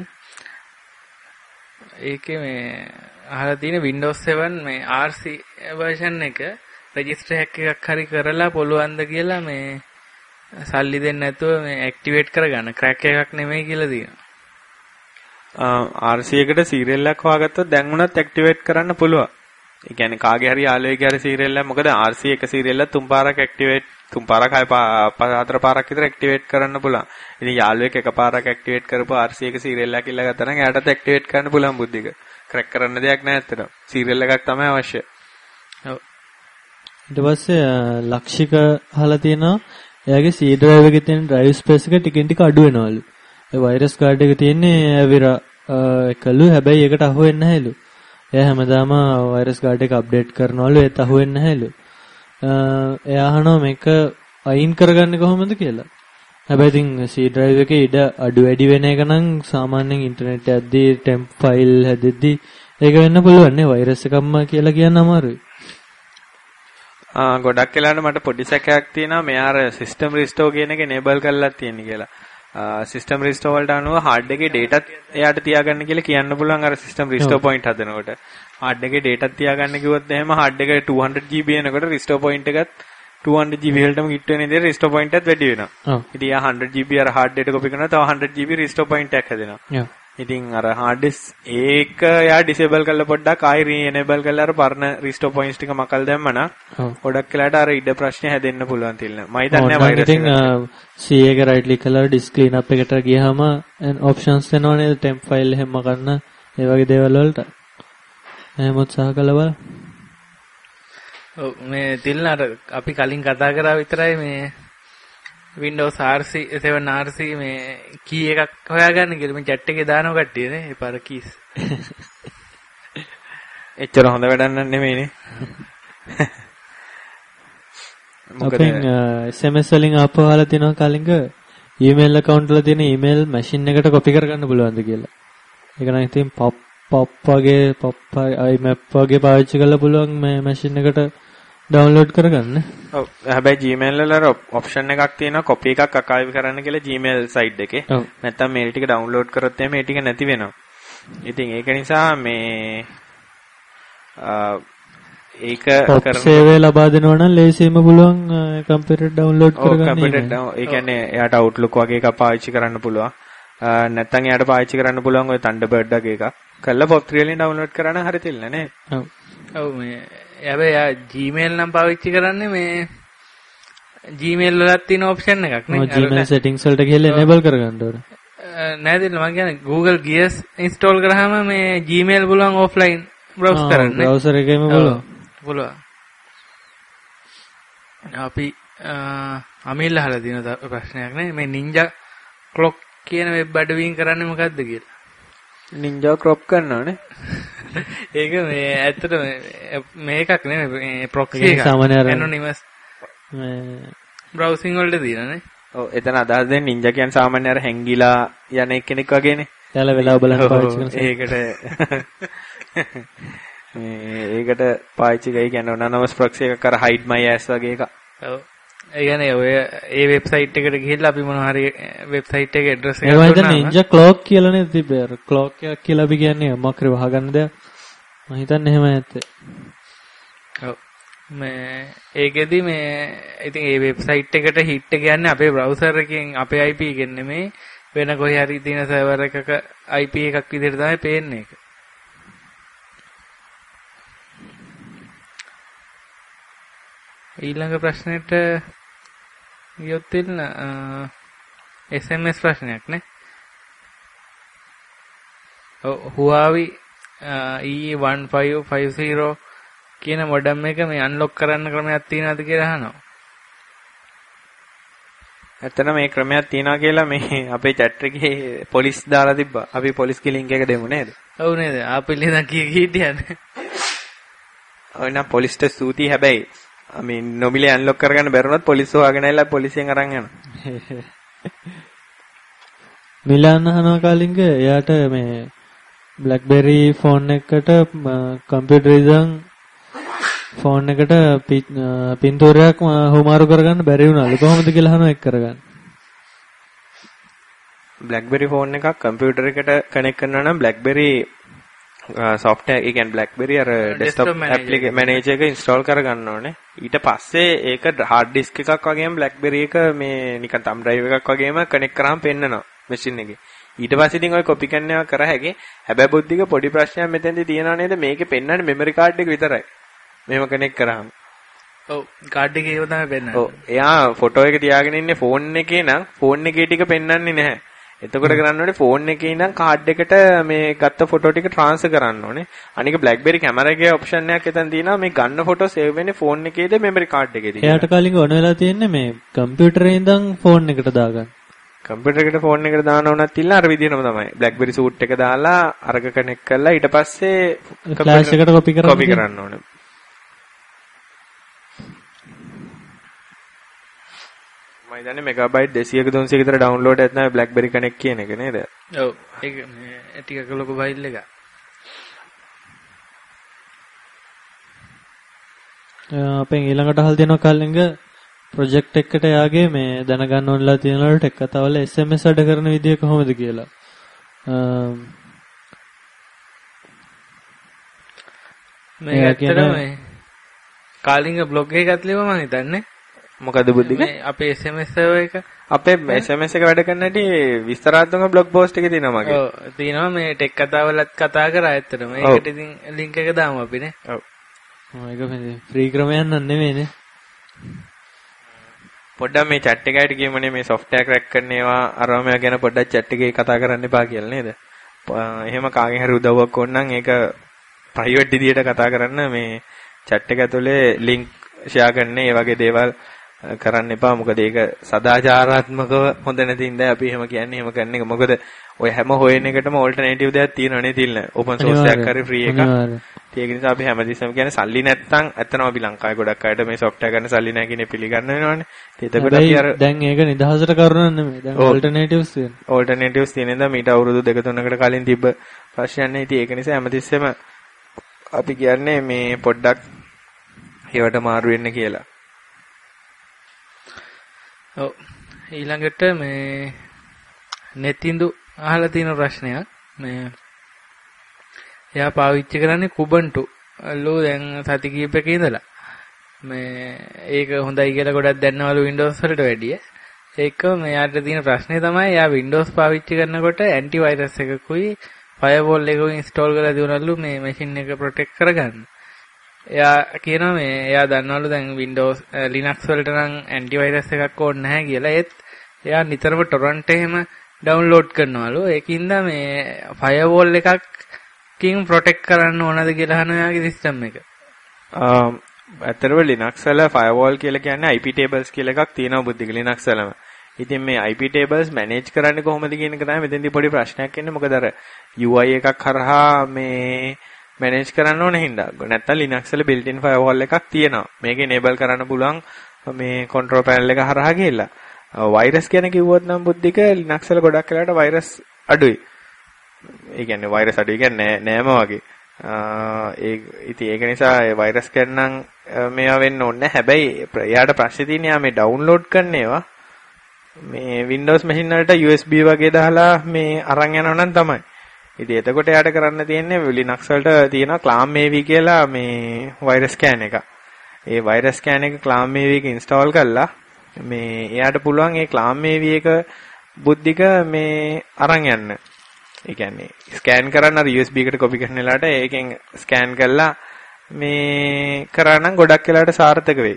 ඒකේ මේ අහලා තියෙන Windows seven මේ ආර් සී version එක register hack එකක් හරි කරලා පුළුවන්ද කියලා මේ සල්ලි දෙන්න නැතුව මේ activate කරගන්න crack එකක් නෙමෙයි කියලා තියෙනවා. ආර් සී එකට serial එකක් හොයාගත්තොත් දැන් උනත් activate කරන්න පුළුවන්. ඒ කියන්නේ කාගේ හරි යාළුවෙක්ගේ හරි serial එක මොකද ආර් සී එක serial එක තුන් පාරක් activate තුන් පාරක් හය හතර පාරක් විතර activate කරන්න පුළුවන්. ඉතින් යාළුවෙක් එකපාරක් activate කරපුවා ආර් සී එක serial එකක් ඉල්ල ගත්තා නම් එයාටත් activate කරන්න පුළුවන් බුද්ධික. crack කරන්න දෙයක් නැහැ ඇත්තටම. serial එකක් තමයි අවශ්‍ය. ඔව්. ඊට පස්සේ ලක්ෂික අහලා තියෙනවා එයාගේ C drive එකේ තියෙන drive space එක ටිකෙන් ටික අඩු වෙනවලු. ඒ virus guard එක තියෙන්නේ Avira එකලු හැබැයි ඒකට අහු වෙන්නේ නැහැලු. එයා හැමදාම virus guard එක update කරනවලු ඒත් අහු වෙන්නේ නැහැලු. එයා අහනවා මේක අයින් කරගන්නේ කොහොමද කියලා. හැබැයි ඉතින් C drive එකේ ඉඩ අඩු වැඩි වෙන එක නම් සාමාන්‍යයෙන් ඉන්ටර්නෙට් එකදී temp file හැදෙද්දී ඒක වෙන්න පුළුවන් නේ virus එකක්ම කියලා කියන්න අමාරුයි. ආ ගොඩක් වෙලාවට මට පොඩි සැකයක් තියෙනවා මෙයාර system restore කියන එක enable කරලා තියෙන්නේ කියලා. system restore වලට අනුව hard එකේ data එයාට තියාගන්න කියලා කියන්න පුළුවන් අර system restore point හදනකොට. hard එකේ data තියාගන්න කිව්වොත් එහෙම hard එක two hundred G B එනකොට restore point එකත් two hundred G B වලටම hit වෙන ඉතින් restore point එකත් වැඩි වෙනවා. ඔව්. ඉතින් යා one hundred G B අර hard data copy කරනවා තව one hundred G B restore point එකක් හැදෙනවා. ඔව්. ඉතින් අර hard disk ඒක යා disable කරලා පොඩ්ඩක් ආයි re-enable කරලා අර පරණ restore points ටික මකල් දැම්මම නම් ගොඩක් වෙලාට අර ඉඩ ප්‍රශ්නේ හැදෙන්න පුළුවන් තිල්න. මම හිතන්නේ virus එක. ඉතින් C එක right click කරලා disk clean up එකට ගියාම options එනවනේ temp file එහෙම කරන්න ඒ වගේ දේවල් වලට. එහෙම උත්සාහ කළා බලන්න. ඔව් මේ තිල්න අර අපි කලින් කතා කරා විතරයි මේ Windows R C seven R C මේ key එකක් හොයාගන්න කියලා මේ chat එකේ දානවා කට්ටිය නේ ඒ පාර keys. එච්චර හොඳ වැඩක් නෙමෙයිනේ. අපෙන් S M S වලින් ආපහුවලා තියෙනවා කලින්ක email account වල තියෙන email machine එකට copy කරගන්න පුළුවන්ද කියලා. ඒක නම් ඉතින් pop pop වගේ pop imap වගේ පාවිච්චි කරලා පුළුවන් මේ machine එකට download කරගන්න. ඔව් හැබැයි Gmail වල අර option එකක් තියෙනවා copy එකක් archive කරන්න කියලා Gmail site එකේ. නැත්තම් mail ටික download කරොත් එහෙම මේ ටික නැති වෙනවා. ඉතින් ඒක නිසා මේ ඒක කරන සේවය ලබා දෙනවා නම් ලේසියෙන්ම පුළුවන් කම්පියුටර් ඩවුන්ලෝඩ් කරගන්න. ඔව් කම්පියුටර් ඒ කියන්නේ එයාට Outlook වගේ එකක් පාවිච්චි කරන්න පුළුවන්. නැත්තම් එයාට පාවිච්චි කරන්න පුළුවන් ඔය Thunderbird වගේ එකක්. කළා pop three වලින් download කරාන හරි තිල්ල නේ. ඔව්. ඔව් මේ හැබැයි යා Gmail නම් පාවිච්චි කරන්නේ මේ Gmail වලත් තියෙන option එකක් නේ. ඔව් Gmail settings වලට ගිහලා enable කරගන්න ඕනේ. නෑ දෙන්න මම කියන්නේ Google Gears install කරාම මේ Gmail පුළුවන් offline browse කරන්න. browser එකේම පුළුවන්. පුළුවන්. අපි අමිල් අහලා තියෙන ප්‍රශ්නයක් නේ මේ Ninja Clock කියන වෙබ් අඩවියෙන් කරන්නේ මොකද්ද කියලා. Ninja crop කරනවනේ. ඒක මේ ඇත්තට මේකක් නෙමෙයි proxy එකක්. anonymous මේ browsing වලට දිනනේ. ඔව් එතන අදහස් දෙන්නේ Ninja කියන්නේ සාමාන්‍ය අර හැංගිලා යන කෙනෙක් වගේනේ. එයාලා වෙලාව බලන්න පාවිච්චි කරන. ඒකට මේ ඒකට පාවිච්චි කරයි කියන්නේ anonymous proxy එකක් අර hide my ass වගේ එකක්. ඔව්. ඒ කියන්නේ ඔය ඒ වෙබ්සයිට් එකට ගිහිල්ලා අපි මොනවා හරි වෙබ්සයිට් එකේ ඇඩ්‍රස් එකක් දුන්නාම ඒවා Ninja Clock කියලා නේද තිබ්බේ අර clock එකක් කියලා අපි කියන්නේ මොකක් හරි වහගන්න දෙයක්. මම හිතන්නේ එහෙම නැත්තේ. ඔව්. මේ ඒකෙදි මේ ඉතින් ඒ වෙබ්සයිට් එකට හිට් එක යන්නේ අපේ බ්‍රවුසර් එකෙන් අපේ I P එකෙන් නෙමෙයි වෙන කොහේ හරි තියෙන සර්වර් එකක I P එකක් විදිහට තමයි පේන්නේ ඒක. ඊළඟ ප්‍රශ්නෙට ගියොත් ඉන්න S M S ප්‍රශ්නයක් නේ. ඔව් Huawei E one five five zero කියන මොඩම් එක මේ අන්ලොක් කරන්න ක්‍රමයක් තියෙනවද කියලා අහනවා. ඇත්තටම මේ ක්‍රමයක් තියෙනවා කියලා මේ අපේ chat එකේ පොලිස් දාලා තිබ්බා. අපි පොලිස්ගේ link එක දෙමු නේද? ඔව් නේද? ආපිලි නම් කී කී හිටියන්නේ. ඔය නම් පොලිස්ට ස්තුතියි හැබැයි I mean නොමිලේ අන්ලොක් කරගන්න බැරුණොත් පොලිස් හොයාගෙන ඇවිල්ලා පොලිසියෙන් අරන් යනවා. මිලාන් අහනවා කාලින්ග එයාට මේ BlackBerry ෆෝන් එකකට කම්පියුටරයිසන් ෆෝන් එකට පින්තූරයක් හුමාරු කරගන්න බැරි වුණාලු. කොහොමද කියලා අහනවා එක් කරගන්න. BlackBerry ෆෝන් එකක් කම්පියුටර් එකට කනෙක්ට් කරනවා නම් BlackBerry software ඒ කියන්නේ BlackBerry අර desktop application manager එක install කරගන්න ඕනේ. ඊට පස්සේ ඒක hard disk එකක් වගේම BlackBerry එක මේ නිකන් thumb drive එකක් වගේම connect කරාම පෙන්නනවා machine එකේ. ඊට පස්සේ ඉතින් ඔය copy කරන ඒවා කර හැකි. හැබැයි බුද්ධික පොඩි ප්‍රශ්නයක් මෙතෙන්දී තියෙනව නේද? මේකේ පෙන්නන්නේ memory card එක විතරයි. මෙහෙම connect කරාම. ඔව් කාඩ් එකේ ඒව තමයි පෙන්නන්නේ. ඔව් එයා ෆොටෝ එක තියාගෙන ඉන්නේ ෆෝන් එකේ නම් ෆෝන් එකේ ටික පෙන්නන්නේ නැහැ. එතකොට කරන්න ඕනේ ෆෝන් එකේ ඉඳන් කාඩ් එකට මේ ගත්ත ෆොටෝ ටික ට්‍රාන්ස්ෆර් කරන්න ඕනේ. අනික BlackBerry කැමරා එකේ ඔප්ෂන් එකක් එතන තියෙනවා මේ ගන්න ෆොටෝ සේව් වෙන්නේ ෆෝන් එකේද මෙමරි කාඩ් එකේද කියලා. එයාට කලින් ඕන වෙලා තියෙන්නේ මේ කම්පියුටරේ ඉඳන් ෆෝන් එකට දාගන්න. කම්පියුටර් එකට ෆෝන් එකට දාන උනත් ඉල්ල අර විදිහටම තමයි. BlackBerry සූට් එක දාලා අරක කනෙක්ට් කරලා ඊට පස්සේ ෆ්ලෑෂ් එකට කොපි කරන්න කොපි කරන්න ඕනේ. මම හිතන්නේ මෙගාබයිට් දෙසීයක තුන්සීයක විතර ඩවුන්ලෝඩ් එකක් තමයි BlackBerry Connect කියන එක නේද? ඔව් ඒක මේ ටිකක ලොකු ෆයිල් එකක්. අපෙන් ඊළඟට අහලා දෙනවා කලින්ග ප්‍රොජෙක්ට් එකකට යාගේ මේ දැනගන්න ඕනලා තියෙනවලු ටෙක් කතාවල S M S අඩ කරන විදිය කොහොමද කියලා. මේ ඇත්තටම මේ කාලින්ග බ්ලොග් එකක් ලියව මම හිතන්නේ. මොකද බුද්ධික? මේ අපේ S M S සර්වර් එක අපේ S M S එක වැඩ කරන හැටි විස්තරාත්මක බ්ලොග් පෝස්ට් එකේ තියෙනවා මගේ. ඔව් තියෙනවා මේ ටෙක් කතාවලත් කතා කරා ඇත්තටම. ඒකට ඉතින් ලින්ක් එක දාමු අපි නේ. ඔව්. ඒක මේ ෆ්‍රී ක්‍රමයක් නන් නෙමෙයිනේ. පොඩ්ඩක් මේ chat එකයිට කියමුනේ මේ software crack කරන ඒවා අරම ගැන පොඩ්ඩක් chat එකේ කතා කරන්න එපා කියලා නේද? එහෙම කාගෙන් හරි උදව්වක් ඕන නම් ඒක private විදියට කතා කරන්න මේ chat එක ඇතුලේ link share කරන්න ඒ වගේ දේවල් කරන්න එපා. මොකද ඒක සදාචාරාත්මකව හොඳ නැති ඉඳයි අපි එහෙම කියන්නේ එහෙම කරන එක. මොකද ඔය හැම හොයන එකටම ඕල්ටර්නේටිව් දෙයක් තියෙනවා නේ තිල්න. ඕපන් සෝස් එකක් හරි ෆ්‍රී එකක්. ඒක නිසා අපි හැමදෙස්සම කියන්නේ සල්ලි නැත්තම් ඇත්තනම අපි ලංකාවේ ගොඩක් අයට මේ software ගන්න සල්ලි නැහැ කියන පිළිගන්න වෙනවනේ. එතකොට අපි අර දැන් ඒක නිදහසට කරුණක් නෙමෙයි. දැන් ඕල්ටර්නේටිව්ස් තියෙනවා. ඕල්ටර්නේටිව්ස් තියෙන නිසා මීට අවුරුදු දෙක තුනකට කලින් තිබ්බ ප්‍රශ්නයක් නේ. ඉතින් ඒක නිසා හැමදෙස්සම අපි කියන්නේ මේ පොඩ්ඩක් ඒවට මාරු වෙන්න කියලා. ඔව් ඊළඟට මේ නෙතිඳු අහලා තියෙන ප්‍රශ්නයක් මේ එයා පාවිච්චි කරන්නේ කුබන්ටු අල්ලෝ දැන් සති කීපයක ඉඳලා මේ ඒක හොඳයි කියලා ගොඩක් දැන්නවලු Windows වලට වැඩිය. ඒක මෙයාට තියෙන ප්‍රශ්නේ තමයි එයා Windows පාවිච්චි කරනකොට ඇන්ටි වෛරස් එකකුයි ෆයර්වෝල් එකකුයි ඉන්ස්ටෝල් කරලා දිනවලු මේ මැෂින් එක ප්‍රොටෙක්ට් කරගන්න. එයා කියනවා මේ එයා දන්නවලු දැන් Windows Linux වලට නම් ඇන්ටි වෛරස් එකක් ඕනේ නැහැ කියලා. ඒත් එයා නිතරම ටොරන්ට් එහෙම ඩවුන්ලෝඩ් කරනවලු. ඒකින්ද මේ ෆයර්වෝල් එකකින් ප්‍රොටෙක්ට් කරන්න ඕනද කියලා අහන එයාගේ සිස්ටම් එක. ආ ඇත්තටම Linux වල firewall කියලා කියන්නේ I P tables කියලා එකක් තියෙනවා බුද්ධික Linux වලම. ඉතින් මේ I P tables manage කරන්නේ කොහොමද කියන එක තමයි මෙතෙන්දී පොඩි ප්‍රශ්නයක් එන්නේ. මොකද අර U I එකක් කරහා මේ manage කරන්න ඕන හින්දා. නැත්තම් Linux වල built in firewall එකක් තියෙනවා. මේක enable කරන්න පුළුවන් මේ control panel එක හරහා ගිහිල්ලා. virus ගැන කිව්වොත් නම් බුද්ධික Linux වල ගොඩක් වෙලාවට virus අඩුයි. ඒ කියන්නේ virus අඩුයි කියන්නේ නෑම වගේ. ඒ ඉතින් ඒක නිසා ඒ virus ගැන නම් මේවා වෙන්න ඕනේ නැහැ. හැබැයි එයාට ප්‍රශ්නේ තියෙන්නේ යා මේ download කරන ඒවා මේ Windows machine වලට U S B වගේ දාලා මේ අරන් යනවා නම් තමයි. ඉතින් එතකොට එයාට කරන්න තියෙන්නේ Linux වලට තියෙනවා ClamAV කියලා මේ virus scan එක. ඒ virus scan එක ClamAV එක install කරලා මේ එයාට පුළුවන් ඒ ClamAV එක බුද්ධික මේ අරන් යන්න. ඒ කියන්නේ ස්කෑන් කරන්න අර U S B එකට කොපි කරන වෙලාවට ඒකෙන් ස්කෑන් කරලා මේ කරා නම් ගොඩක් වෙලාවට සාර්ථක වෙයි.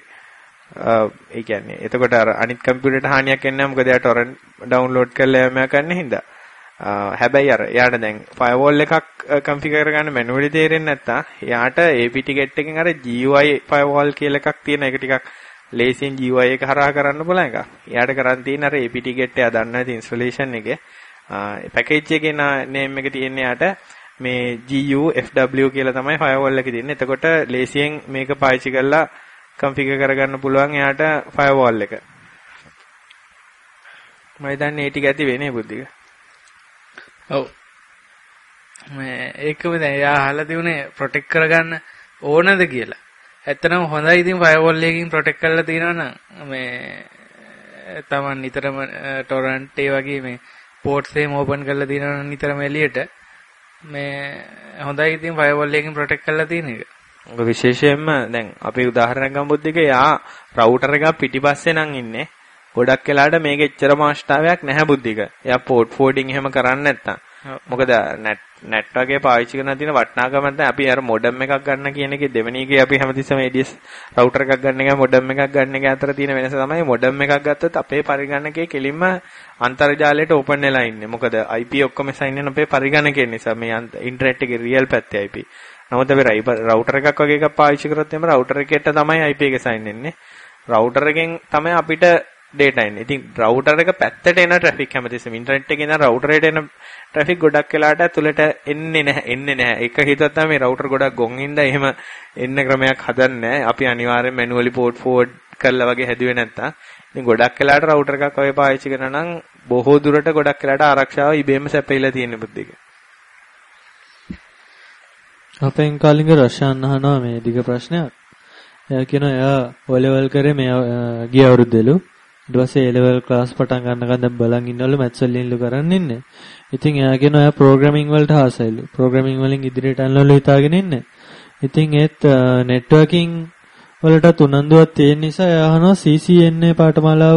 ඒ කියන්නේ එතකොට අර අනිත් කම්පියුටරේට හානියක් එන්නේ නැහැ. මොකද එයා torrent download කරලා එම කරන්න හින්දා. හැබැයි අර එයාට දැන් firewall එකක් configure කරගන්න manually තේරෙන්නේ නැත්නම් එයාට apt get එකෙන් අර G U I firewall කියලා එකක් තියෙන එක ටිකක් ලේසියෙන් G U I එක හරහා කරන්න පුළුවන් එකක්. එයාට කරන් තියෙන අර apt get එයා දන්නා ඉතින් installation එකේ package එකේ name එක තියෙන යාට මේ G U F W කියලා තමයි firewall එකේ තියෙන්නේ. එතකොට ලේසියෙන් මේක පාවිච්චි කරලා configure කරගන්න පුළුවන් එයාට firewall එක. මම හිතන්නේ ඒ ටික ඇති වෙන්නේ බුද්ධික. ඔව්. මේ ඒකම දැන් එයා අහලා තියුනේ ප්‍රොටෙක්ට් කරගන්න ඕනද කියලා. ඇත්තටම හොඳයි ඉතින් firewall එකකින් ප්‍රොටෙක්ට් කරලා තියෙනවා නම් මේ තමන් නිතරම torrent ඒ වගේ මේ ports එහෙම open කරලා තියෙනවා නම් නිතරම එළියට මේ හොඳයි ඉතින් firewall එකකින් ප්‍රොටෙක්ට් කරලා තියෙන එක. ඔක විශේෂයෙන්ම දැන් අපි උදාහරණයක් ගමු බුද්ධික යා router එකක් පිටිපස්සේ නම් ඉන්නේ. ගොඩක් වෙලාවට මේක එච්චරම අවශ්‍යතාවයක් නැහැ බුද්ධික. එයා port forwarding එහෙම කරන්නේ නැත්තම්. මොකද net network එක පාවිච්චි කරන තියෙන වටිනාකම නැත්නම් අපි අර modem එකක් ගන්න කියන එකේ දෙවෙනි එකේ අපි හැමතිස්සම A D S router එකක් ගන්න එක modem එකක් ගන්න එක අතර තියෙන වෙනස තමයි modem එකක් ගත්තොත් අපේ පරිගණකයේ කෙලින්ම අන්තර්ජාලයට open වෙලා ඉන්නේ. මොකද I P ඔක්කොම sign වෙන අපේ පරිගණකයේ නිසා මේ internet එකේ real පැත්තේ I P. නමුත් අපි router එකක් වගේ එකක් පාවිච්චි කරොත් එimhe router එකට තමයි I P එක sign වෙන්නේ. router එකෙන් තමයි අපිට data එන්නේ. ඉතින් router එක පැත්තට එන traffic හැමතිස්සෙම internet එකේ ඉඳන් router එකට එන traffic ගොඩක් වෙලාට ඇතුළට එන්නේ නැහැ එන්නේ නැහැ. එක හිතුවත් තමයි මේ router ගොඩක් ගොන් ඉඳලා එහෙම එන්න ක්‍රමයක් හදන්නේ නැහැ. අපි අනිවාර්යෙන් manually port forward කරලා වගේ හැදුවේ නැත්තම්. ඉතින් ගොඩක් වෙලාට router එකක් වගේ පාවිච්චි කරනවා නම් බොහෝ දුරට ගොඩක් වෙලාට ආරක්ෂාව ඉබේම සැපයලා තියෙන බුද්ධික. අපෙන් කලින්ග රෂාන් අහනවා මේ දිග ප්‍රශ්නයක්. එයා කියනවා එයා O level කරේ මේ ගිය අවුරුද්දේලු ඊට පස්සේ A level class පටන් ගන්නකන් දැන් බලන් ඉන්නවලු maths වලින් ඉල්ලු කරන් ඉන්නේ. ඉතින් එයා කියනවා එයා programming වලට ආසයිලු. programming වලින් ඉදිරියට යන්නවලු හිතාගෙන ඉන්නේ. ඉතින් ඒත් networking වලට උනන්දුවක් තියෙන නිසා එයා අහනවා C C N A පාඨමාලාව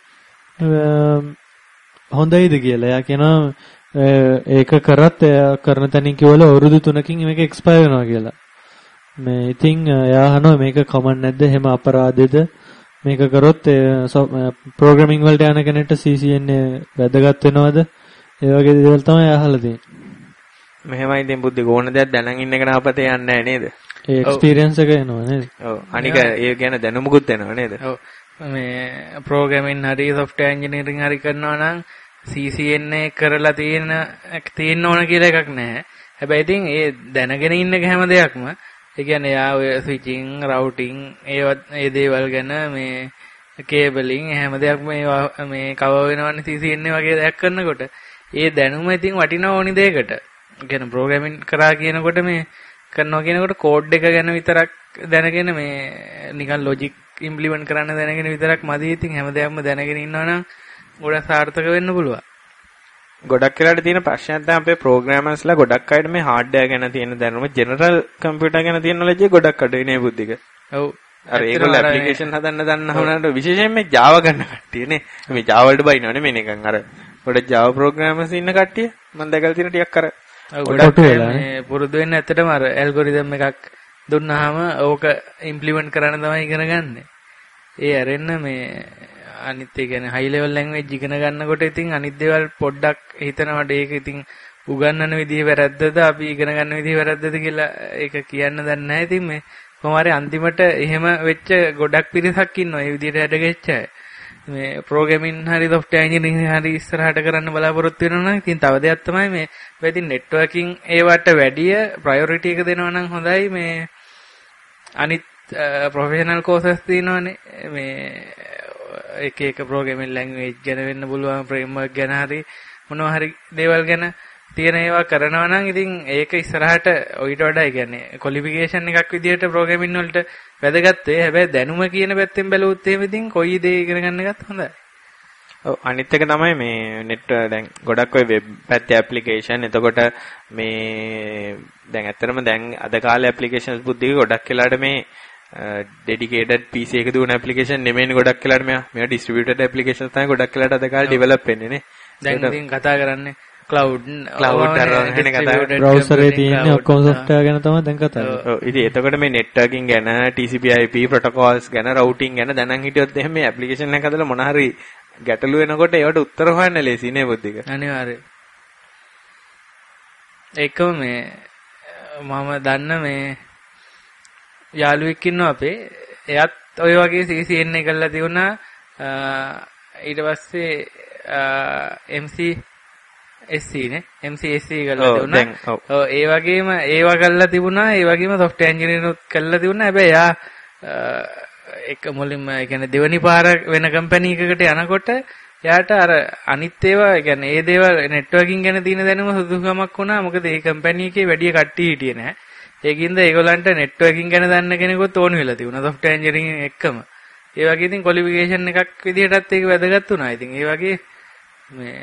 හොඳයිද කියලා. එයා කියනවා ඒක කරත් එයා කරන තැනින් කිව්වල අවුරුදු තුනකින් මේක expire වෙනවා කියලා. මේ ඉතින් එයා අහනවා මේක කමක් නැද්ද? එහෙම අපරාධෙද? මේක කරොත් ප්‍රෝග්‍රෑමින් වලට යන කෙනෙක්ට C C N A වැදගත් වෙනවද? ඒ වගේ දේවල් තමයි අහලා තියෙන්නේ. මෙහෙමයි දැන් බුද්ධි ඕන දෙයක් දැනන් ඉන්න එක නාපතේ යන්නේ නැහැ නේද? ඒ එක්ස්පීරියන්ස් එක එනවා නේද? ඔව්. අනික ඒ ගැන දැනුමකුත් එනවා නේද? ඔව්. මේ ප්‍රෝග්‍රෑමින් හරි software engineering හරි කරනවා නම් C C N A කරලා තියෙන තියෙන්න ඕන කියලා එකක් නැහැ. හැබැයි ඉතින් ඒ දැනගෙන ඉන්න එක හැම දෙයක්ම ඒ කියන්නේ යා ඔය ස්විචින් රවුටින් ඒවත් ඒ දේවල් ගැන මේ කේබලින් හැම දෙයක්ම මේ මේ කවර් වෙනවන්නේ C C N A වගේ දෙයක් කරනකොට ඒ දැනුම ඉතින් වටිනා ඕනි දෙයකට. ඒ කියන්නේ ප්‍රෝග්‍රෑමින් කරා කියනකොට මේ කරනවා කියනකොට කෝඩ් එක ගැන විතරක් දැනගෙන මේ නිකන් ලොජික් ඉම්ප්ලිමන්ට් කරන්න දැනගෙන විතරක් මදි. ඉතින් හැම දෙයක්ම දැනගෙන ඉන්නවනම් ගොඩක් සාර්ථක වෙන්න පුළුවන්. ගොඩක් වෙලාට තියෙන ප්‍රශ්නයක් තමයි අපේ ප්‍රෝග්‍රෑමර්ස්ලා ගොඩක් අයට මේ හાર્ඩ්වෙයාර් ගැන තියෙන දැනුම ජෙනරල් කම්පියුටර් ගැන තියෙන නොලෙජ් එක ගොඩක් අඩුයි නේ බුද්ධික. ඔව්. අර ඒගොල්ලෝ ඇප්ලිකේෂන් හදන්න දන්නවනට විශේෂයෙන් මේ Java ගන්න කට්ටිය නේ. මේ Java වලට බයිනවනේ මේ නිකන් අර ගොඩක් Java ප්‍රෝග්‍රෑමර්ස් ඉන්න කට්ටිය මම දැකලා තියෙන ටිකක් අර ගොඩක් මේ පුරුදු වෙන්න ඇත්තටම අර ඇල්ගොරිතම් එකක් දුන්නාම ඕක ඉම්ප්ලිමන්ට් කරන්න තමයි ඉගෙන ගන්න. ඒ අරෙන්න මේ අනිත් ඒ කියන්නේ හයි ලෙවල් ලැන්ග්වේජ් ඉගෙන ගන්නකොට ඉතින් අනිත් දේවල් පොඩ්ඩක් හිතනවාට ඒක ඉතින් උගන්වන විදිහ වැරද්දද අපි ඉගෙන ගන්න විදිහ වැරද්දද කියලා ඒක කියන්න දන්නේ නැහැ. ඉතින් මේ කොහොමරි අන්තිමට එහෙම වෙච්ච ගොඩක් පිරිසක් ඉන්නවා ඒ විදිහට හැඩගෙච්ච අය. මේ ප්‍රෝග්‍රෑමින් හරි software engineering හරි ඉස්සරහට කරන්න බලාපොරොත්තු වෙනවා නම් ඉතින් තව දෙයක් තමයි මේ වෙදින් networking ඒවට වැඩිය priority එක දෙනවා නම් හොඳයි. මේ අනිත් professional courses තියෙනවානේ මේ එක එක programming language ගැන වෙන්න පුළුවන් framework ගැන හරි මොනවා හරි දේවල් ගැන තියෙන ඒවා කරනවා නම් ඉතින් ඒක ඉස්සරහට ඔයිට වඩා ඒ කියන්නේ qualification එකක් විදිහට programming වලට වැදගත් වෙයි. හැබැයි දැනුම කියන පැත්තෙන් බැලුවොත් එහෙම ඉතින් කොයි දේ ඉගෙන ගන්න එකත් හොඳයි. ඔව් අනිත් එක තමයි මේ net දැන් ගොඩක් ඔය web පැත්තේ application. එතකොට මේ දැන් ඇත්තටම දැන් අද කාලේ applications බුද්ධික ගොඩක් වෙලාට මේ dedicated P C එක දුවන application නෙමෙයිනේ ගොඩක් වෙලාට මෙයා මේවා distributed applications තමයි ගොඩක් වෙලාට අද කාලේ develop වෙන්නේ නේ. දැන් ඉතින් කතා කරන්නේ cloud cloud කරන ගැන කතා කරන්නේ browser එකේ තියෙන ඔක්කොම software ගැන තමයි දැන් කතා කරන්නේ. ඔව් ඉතින් එතකොට මේ networking ගැන T C P I P protocols ගැන routing ගැන දැනන් හිටියොත් එහෙනම් මේ application එකක් හදලා මොන හරි ගැටලු වෙනකොට ඒවට උත්තර හොයන්න ලේසි නේ බුද්ධික. අනිවාර්යයෙන්. ඒකම මේ මම දන්න මේ යාළුවෙක් ඉන්නවා අපේ. එයාත් ඔය වගේ C C N A කරලා තියුණා. ඊට පස්සේ M C එස් සී නේ එම් සී එස් සී කරලා තිබුණා. ඔව් ඒ වගේම ඒවා කරලා තිබුණා. ඒ වගේම software engineering උත් කරලා තිබුණා. හැබැයි යා එක මුලින්ම ඒ කියන්නේ දෙවනි පාර වෙන කම්පැනි එකකට යනකොට යාට අර අනිත් ඒවා ඒ කියන්නේ ඒ දේවල් නෙට්වර්කින් ගැන තියෙන දැනුම සුදුසුකමක් වුණා. මොකද ඒ කම්පැනි එකේ වැඩි කට්ටිය හිටියේ නැහැ. ඒකින්ද ඒගොල්ලන්ට නෙට්වර්කින් ගැන දන්න කෙනෙකුත් ඕන වෙලා තිබුණා software engineering එක්කම. ඒ වගේ ඉතින් qualification එකක් විදිහටත් ඒක වැදගත් වුණා. ඉතින් ඒ වගේ මේ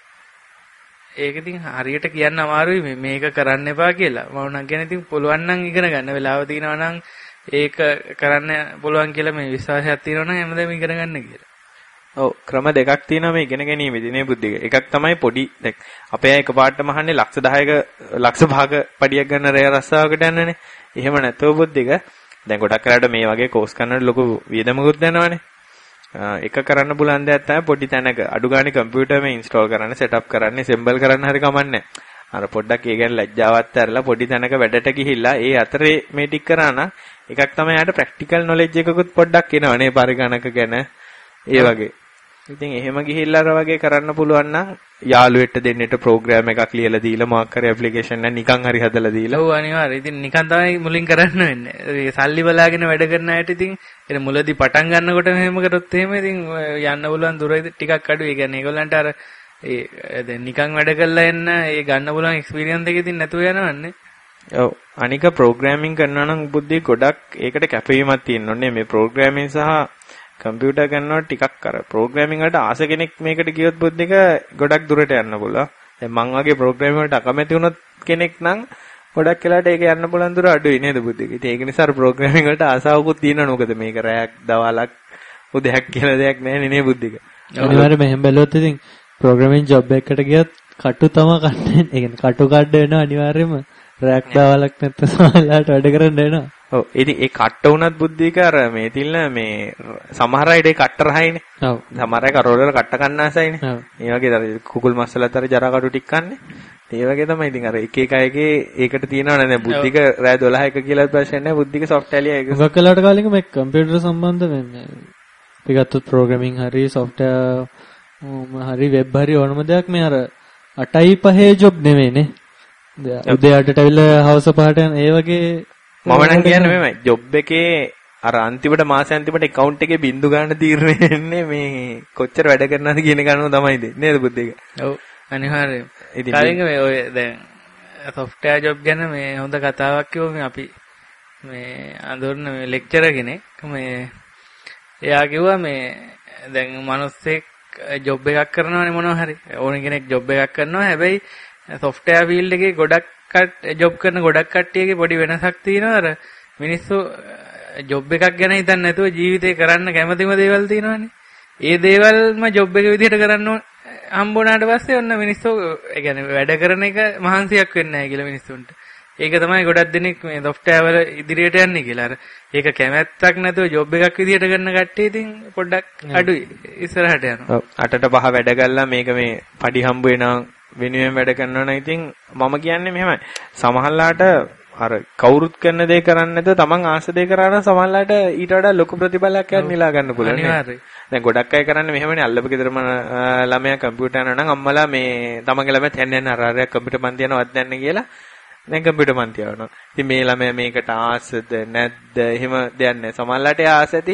ඒක ඉතින් හරියට කියන්න අමාරුයි මේ මේක කරන්න එපා කියලා. මම නම් කියන්නේ ඉතින් පුළුවන් නම් ඉගෙන ගන්න වෙලාව තියෙනවා නම් ඒක කරන්න පුළුවන් කියලා මේ විශ්වාසයක් තියෙනවා නම් හැමදාම ඉගෙන ගන්න කියලා. ඔව් ක්‍රම දෙකක් තියෙනවා මේ ඉගෙන ගැනීමේදී නේ බුද්ධික. එකක් තමයි පොඩි දැන් අපේ අය එකපාරටම අහන්නේ ලක්ෂ දහයක ලක්ෂ භාග පඩියක් ගන්න රේ රස්සාවකට යන්නනේ. එහෙම නැතෝ බුද්ධික. දැන් ගොඩක් කරාට මේ වගේ කෝස් කරනකොට ලොකු වියදමකුත් යනවානේ. එක කරන්න පුළුවන් දෙයක් තමයි පොඩි තැනක අඩු ගානේ කම්පියුටර් මේ ඉන්ස්ටෝල් කරන්න, සෙටප් කරන්න, සෙම්බල් කරන්න හරි කමන්නේ. අර පොඩ්ඩක් ඒ ගැන ලැජ්ජාවත් ඇරලා පොඩි තැනක වැඩට ගිහිල්ලා ඒ අතරේ මේ ටික කරා නම් එකක් තමයි යාට ප්‍රැක්ටිකල් නොලෙජ් එකකුත් පොඩ්ඩක් එනවනේ පරිගණක ගැන ඒ වගේ. ඉතින් එහෙම ගිහිල්ලා අර වගේ කරන්න පුළුවන් නම් යාළුවෙක්ට දෙන්නට ප්‍රෝග්‍රෑම් එකක් ලියලා දීලා මොකක් හරි ඇප්ලිකේෂන් එකක් නිකන් හරි හදලා දීලා. ඔව් අනිවාර්යයෙන්. ඉතින් නිකන් තමයි මුලින් කරන්න වෙන්නේ. ඒ සල්ලි බලාගෙන වැඩ කරන අයට ඉතින් එන මුලදී පටන් ගන්නකොට මෙහෙම කරොත් එහෙම ඉතින් යන්න පුළුවන් දුර ටිකක් අඩුයි. ඒ කියන්නේ ඒගොල්ලන්ට අර ඒ දැන් නිකන් වැඩ කරලා එන්න ඒ ගන්න පුළුවන් එක්ස්පීරියන්ස් එක ඉතින් නැතුව යනවන්නේ. ඔව් අනික ප්‍රෝග්‍රෑමින් කරනවා නම් බුද්ධි ගොඩක් ඒකට කැපවීමක් තියෙන්න ඕනේ. මේ ප්‍රෝග්‍රෑමින් සහ කම්පියුටර් කරනවා ටිකක් අර ප්‍රෝග්‍රෑමින් වලට ආස කෙනෙක් මේකට ගියොත් බුද්ධික ගොඩක් දුරට යන්න පුළුවන්. දැන් මං වගේ ප්‍රෝග්‍රෑමින් වලට අකමැති වුණොත් කෙනෙක් නම් ගොඩක් වෙලාට ඒක යන්න පුළුවන් දුර අඩුයි නේද බුද්ධික. ඉතින් ඒක නිසා ප්‍රෝග්‍රෑමින් වලට ආසාවකුත් තියෙනවා. මොකද මේක රැයක් දවල්ක් උදයක් කියලා දෙයක් නැහැ නේ බුද්ධික. අනිවාර්යයෙන්ම මෙහෙම බැලුවොත් ඉතින් ප්‍රෝග්‍රෑමින් ජොබ් එකකට ගියත් කටු තම කන්නේ. ඒ කියන්නේ කටු කඩ වෙනවා අනිවාර්යයෙන්ම. රැක් දවල්ක් නැත්නම් සමහරලාට වැඩ කරන්න වෙනවා. ඔව් ඉතින් ඒ කට්ට වුණත් බුද්ධික අර මේ තිල්න මේ සමහර අය ඒ කට්ට රහයිනේ. ඔව්. සමහර අය කරෝල වල කට්ට කන්න ආසයිනේ. ඔව්. මේ වගේ අර කුකුල් මස්සලත් අර ජරා කටු ටික කන්නේ. ඒ වගේ තමයි ඉතින් අර එක එක අයගේ ඒකට තියෙනවනේ දැන් බුද්ධික රෑ දොළහක කියලා ප්‍රශ්න නැහැ. බුද්ධික සොෆ්ට්වෙයාර් එක. මොකක් වෙලාවට කාලෙක මේ කම්පියුටර් සම්බන්ධ වෙන්නේ. අපි ගත්තොත් ප්‍රෝග්‍රෑමින් හරි සොෆ්ට්වෙයාර් හරි වෙබ් හරි ඕනම දෙයක් මේ අර අටයි පහේ ජොබ් නෙවෙයිනේ. උදේ අටට ඇවිල්ලා හවස පහට යන ඒ වගේ මම නම් කියන්නේ මෙහෙමයි ජොබ් එකේ අර අන්තිමට මාසෙ අන්තිමට account එකේ බින්දු ගන්න තීරණය වෙන්නේ මේ කොච්චර වැඩ කරනවද කියන එක අනුව තමයි දෙන්නේ නේද බුද්ධික? ඔව් අනිවාර්යයෙන්. කලින් මේ ඔය දැන් software job ගැන මේ හොඳ කතාවක් කිව්ව මේ අපි මේ අඳුරන මේ ලෙක්චරර් කෙනෙක් මේ එයා කිව්වා මේ දැන් මිනිස්සෙක් ජොබ් එකක් කරනවානේ මොනවා හරි ඕන කෙනෙක් ජොබ් එකක් කරනවා හැබැයි software field එකේ ගොඩක් ජොබ් කරන ගොඩක් කට්ටියගේ පොඩි වෙනසක් තියෙනවා අර මිනිස්සු ජොබ් එකක් ගැන හිතන්නේ නැතුව ජීවිතේ කරන්න කැමතිම දේවල් තියෙනවානේ. ඒ දේවල්ම ජොබ් එක විදිහට කරන්න හම්බුණාට පස්සේ ඔන්න මිනිස්සු ඒ කියන්නේ වැඩ කරන එක මහන්සියක් වෙන්නේ නැහැ කියලා මිනිස්සුන්ට. ඒක තමයි ගොඩක් දෙනෙක් මේ software වල ඉදිරියට යන්නේ කියලා. අර ඒක කැමැත්තක් නැතුව ජොබ් එකක් විදිහට කරන කට්ටිය ඉතින් පොඩ්ඩක් අඩුයි ඉස්සරහට යනවා. ඔව් අටට පහ වැඩ ගල්ලා මේක මේ පඩි හම්බ වෙනවා වෙනුවෙන් වැඩ කරනවා නම් ඉතින් මම කියන්නේ මෙහෙමයි. සමහරලාට අර කවුරුත් කරන දේ කරන්නේ නැතුව තමන් ආස දේ කරා නම් සමහරලාට ඊට වඩා ලොකු ප්‍රතිඵලයක් යන නිලා ගන්න පුළුවන්. අනිවාර්යයෙන්. දැන් ගොඩක් අය කරන්නේ මෙහෙමනේ අල්ලපු ගෙදරම ළමයා කම්පියුටර් යනවා නම් අම්මලා මේ තමන්ගේ ළමයාත් යන්න යන අර අර කම්පියුටර් පන්ති යනවත් නැන්නේ කියලා දැන් කම්පියුටර් පන්ති යවනවා. ඉතින් මේ ළමයා මේකට ආසද නැද්ද එහෙම දෙයක් නැහැ. සමහරලාට ආස ඇති